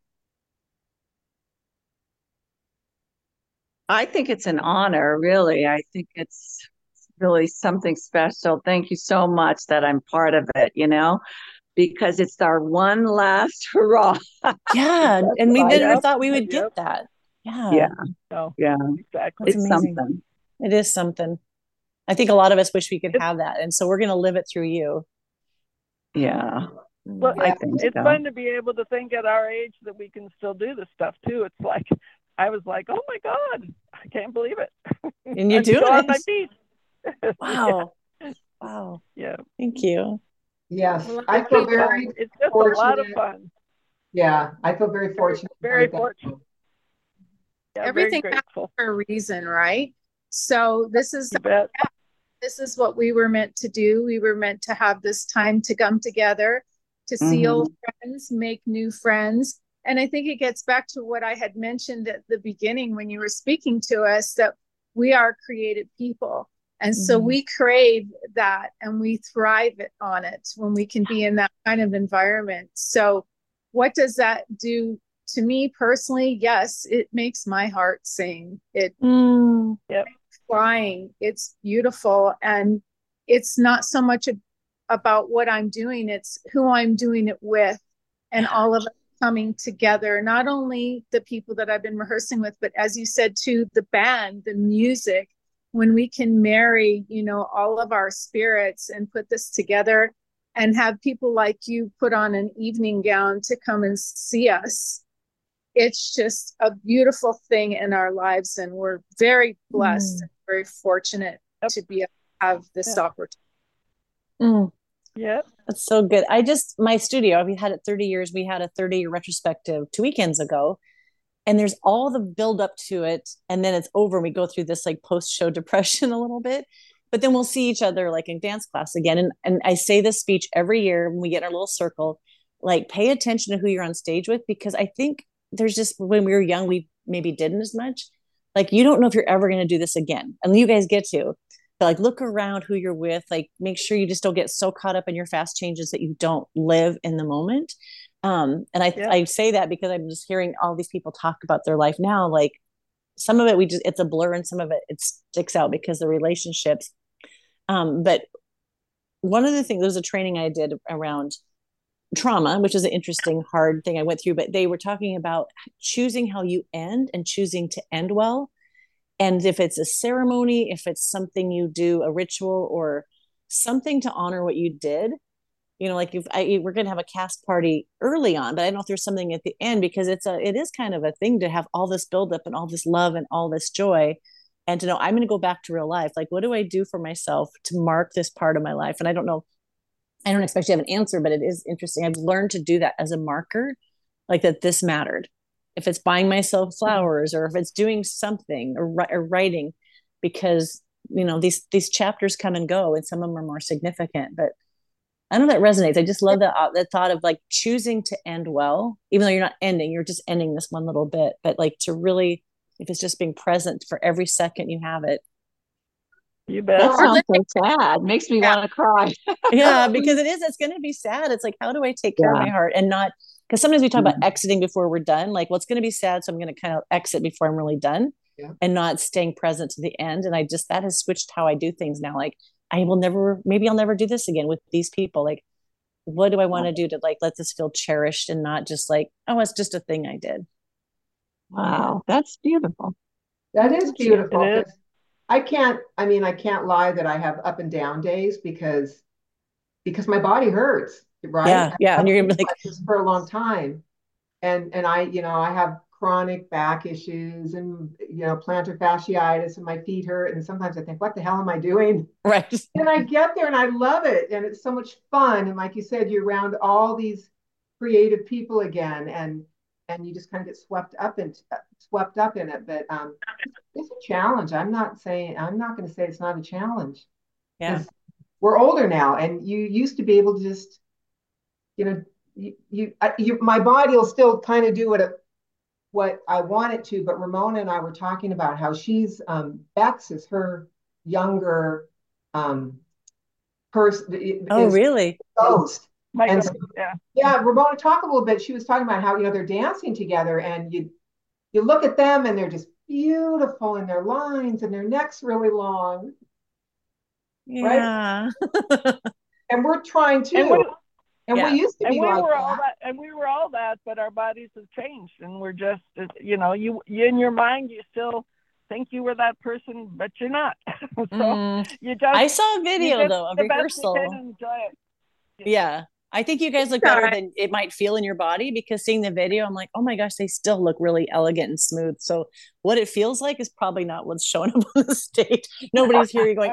I think it's an honor, really. I think it's really something special. Thank you so much that I'm part of it, because it's our one last hurrah. Yeah. And we never thought we would get that. Yeah. Yeah. No, yeah. Exactly. It's something. It is something. I think a lot of us wish we could have that. And so we're going to live it through you. Yeah. Well, I think it's fun to be able to think at our age that we can still do this stuff too. It's like, I was like, oh my God, I can't believe it. And you do it. On my feet. Wow. Yeah. Wow. Yeah. Thank you. Yes. Well, I feel very it's just fortunate. a lot of fun. Yeah. I feel very fortunate. Very fortunate. Yeah, everything happens for a reason, right? So this is what we were meant to do. We were meant to have this time to come together, to see old friends, make new friends. And I think it gets back to what I had mentioned at the beginning when you were speaking to us, that we are creative people. And so we crave that and we thrive on it when we can be in that kind of environment. So what does that do to me personally? Yes, it makes my heart sing. It flying. It's beautiful. And it's not so much about what I'm doing, it's who I'm doing it with, and all of it coming together. Not only the people that I've been rehearsing with, but as you said too, the band, the music, when we can marry, all of our spirits and put this together and have people like you put on an evening gown to come and see us. It's just a beautiful thing in our lives. And we're very blessed and very fortunate to be able to have this opportunity. Yeah. That's so good. My studio, we had it 30 years. We had a 30-year retrospective 2 weekends ago. And there's all the build up to it. And then it's over. And we go through this like post-show depression a little bit. But then we'll see each other like in dance class again. And I say this speech every year when we get in our little circle, like pay attention to who you're on stage with, because I think there's just, when we were young, we maybe didn't as much. Like, you don't know if you're ever going to do this again. And you guys get to. But like, look around who you're with, like make sure you just don't get so caught up in your fast changes that you don't live in the moment. And I say that because I'm just hearing all these people talk about their life now. Like some of it, it's a blur, and some of it sticks out because the relationships. But one of the things, there was a training I did around trauma, which is an interesting, hard thing I went through, but they were talking about choosing how you end and choosing to end well. And if it's a ceremony, if it's something you do, a ritual or something to honor what you did, like we're going to have a cast party early on, but I don't know if there's something at the end, because it is kind of a thing to have all this buildup and all this love and all this joy, and to know I'm going to go back to real life. Like, what do I do for myself to mark this part of my life? And I don't know, I don't expect you to have an answer, but it is interesting. I've learned to do that as a marker, like that this mattered. If it's buying myself flowers, or if it's doing something, or writing, because these chapters come and go, and some of them are more significant. But I know that resonates. I just love the thought of like choosing to end well, even though you're not ending, you're just ending this one little bit. But like to really, if it's just being present for every second you have it. You bet. That sounds so sad. Makes me want to cry. Yeah, because it's going to be sad. It's like, how do I take care of my heart and not, because sometimes we talk about exiting before we're done. Like, well, it's going to be sad, so I'm going to kind of exit before I'm really done, and not staying present to the end. And that has switched how I do things now. Like, maybe I'll never do this again with these people. Like, what do I want to do to like let this feel cherished, and not just like, oh, it's just a thing I did. Wow, that's beautiful. That is beautiful. It is. I can't lie that I have up and down days because my body hurts, right? Yeah. And you're gonna be like this for a long time. And I have chronic back issues and plantar fasciitis, and my feet hurt. And sometimes I think, what the hell am I doing? Right. And I get there and I love it. And it's so much fun. And like you said, you're around all these creative people again, and you just kind of get swept up in it. But it's a challenge. I'm not going to say it's not a challenge. Yeah. We're older now, and you used to be able to just, my body will still kind of do what I want it to. But Ramona and I were talking about how she's Bex is her younger person. Oh, really? Ghost. And so, yeah, Ramona, talk a little bit. She was talking about how they're dancing together, and you look at them, and they're just beautiful, and their lines and their necks really long. Yeah. Right? And we're trying to. And we used to be like that. And we were all that, but our bodies have changed, and we're just, you in your mind, you still think you were that person, but you're not. So you just. I saw a video though of rehearsal. Enjoy it. Yeah. I think you guys look better than it might feel in your body, because seeing the video, I'm like, oh my gosh, they still look really elegant and smooth. So what it feels like is probably not what's showing up on the stage. Nobody's here going,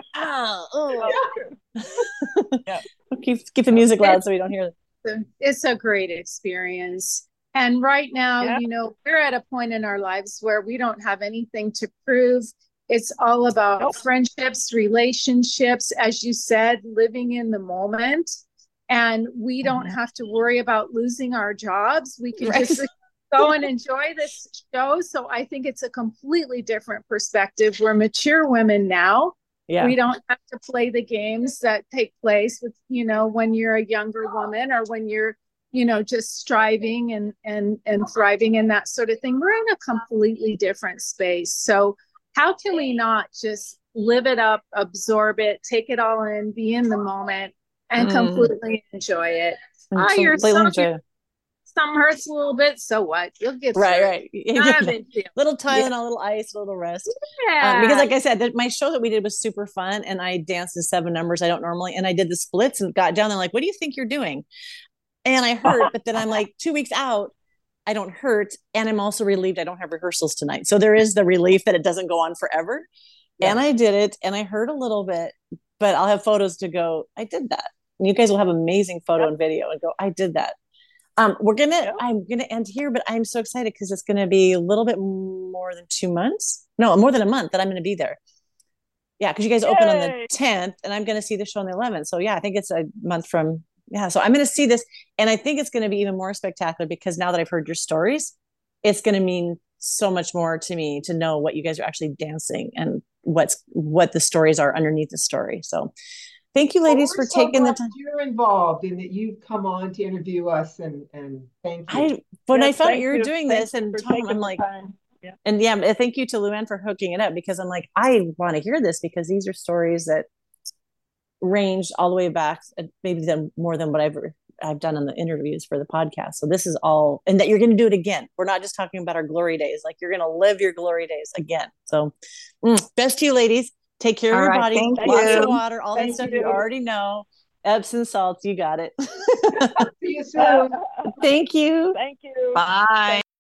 Yeah. Keep the music loud so we don't hear it. It's a great experience. And right now, we're at a point in our lives where we don't have anything to prove. It's all about friendships, relationships, as you said, living in the moment. And we don't have to worry about losing our jobs. We can just go and enjoy this show. So I think it's a completely different perspective. We're mature women now. Yeah. We don't have to play the games that take place with, when you're a younger woman, or when you're, just striving and thriving and that sort of thing. We're in a completely different space. So how can we not just live it up, absorb it, take it all in, be in the moment, and completely enjoy it? Some hurts a little bit, so what? You'll get right. Little Tylenol, a little ice, a little rest. Yeah. Because like I said, my show that we did was super fun, and I danced in 7 numbers I don't normally, and I did the splits and got down there like, what do you think you're doing? And I hurt, but then I'm like 2 weeks out, I don't hurt, and I'm also relieved I don't have rehearsals tonight. So there is the relief that it doesn't go on forever. Yeah. And I did it, and I hurt a little bit, but I'll have photos to go, I did that. And you guys will have amazing photo and video and go, I did that. I'm going to end here, but I'm so excited because it's going to be a little bit more than 2 months. No, more than a month that I'm going to be there. Yeah. Cause you guys open on the 10th, and I'm going to see the show on the 11th. So yeah, I think it's a month from, so I'm going to see this, and I think it's going to be even more spectacular because now that I've heard your stories, it's going to mean so much more to me to know what you guys are actually dancing and what the stories are underneath the story. So thank you, ladies, for taking the time. You're involved in that. You've come on to interview us, and thank you. When I found out you were doing this, and Tom, I'm like, and thank you to Luann for hooking it up, because I'm like, I want to hear this, because these are stories that range all the way back, maybe more than what I've I've done in the interviews for the podcast. So this is all, and that you're going to do it again. We're not just talking about our glory days. Like you're going to live your glory days again. So best to you ladies. Take care of your body. Lots of water, all that stuff you already know. Epsom salts, you got it. See you soon. Thank you. Thank you. Bye.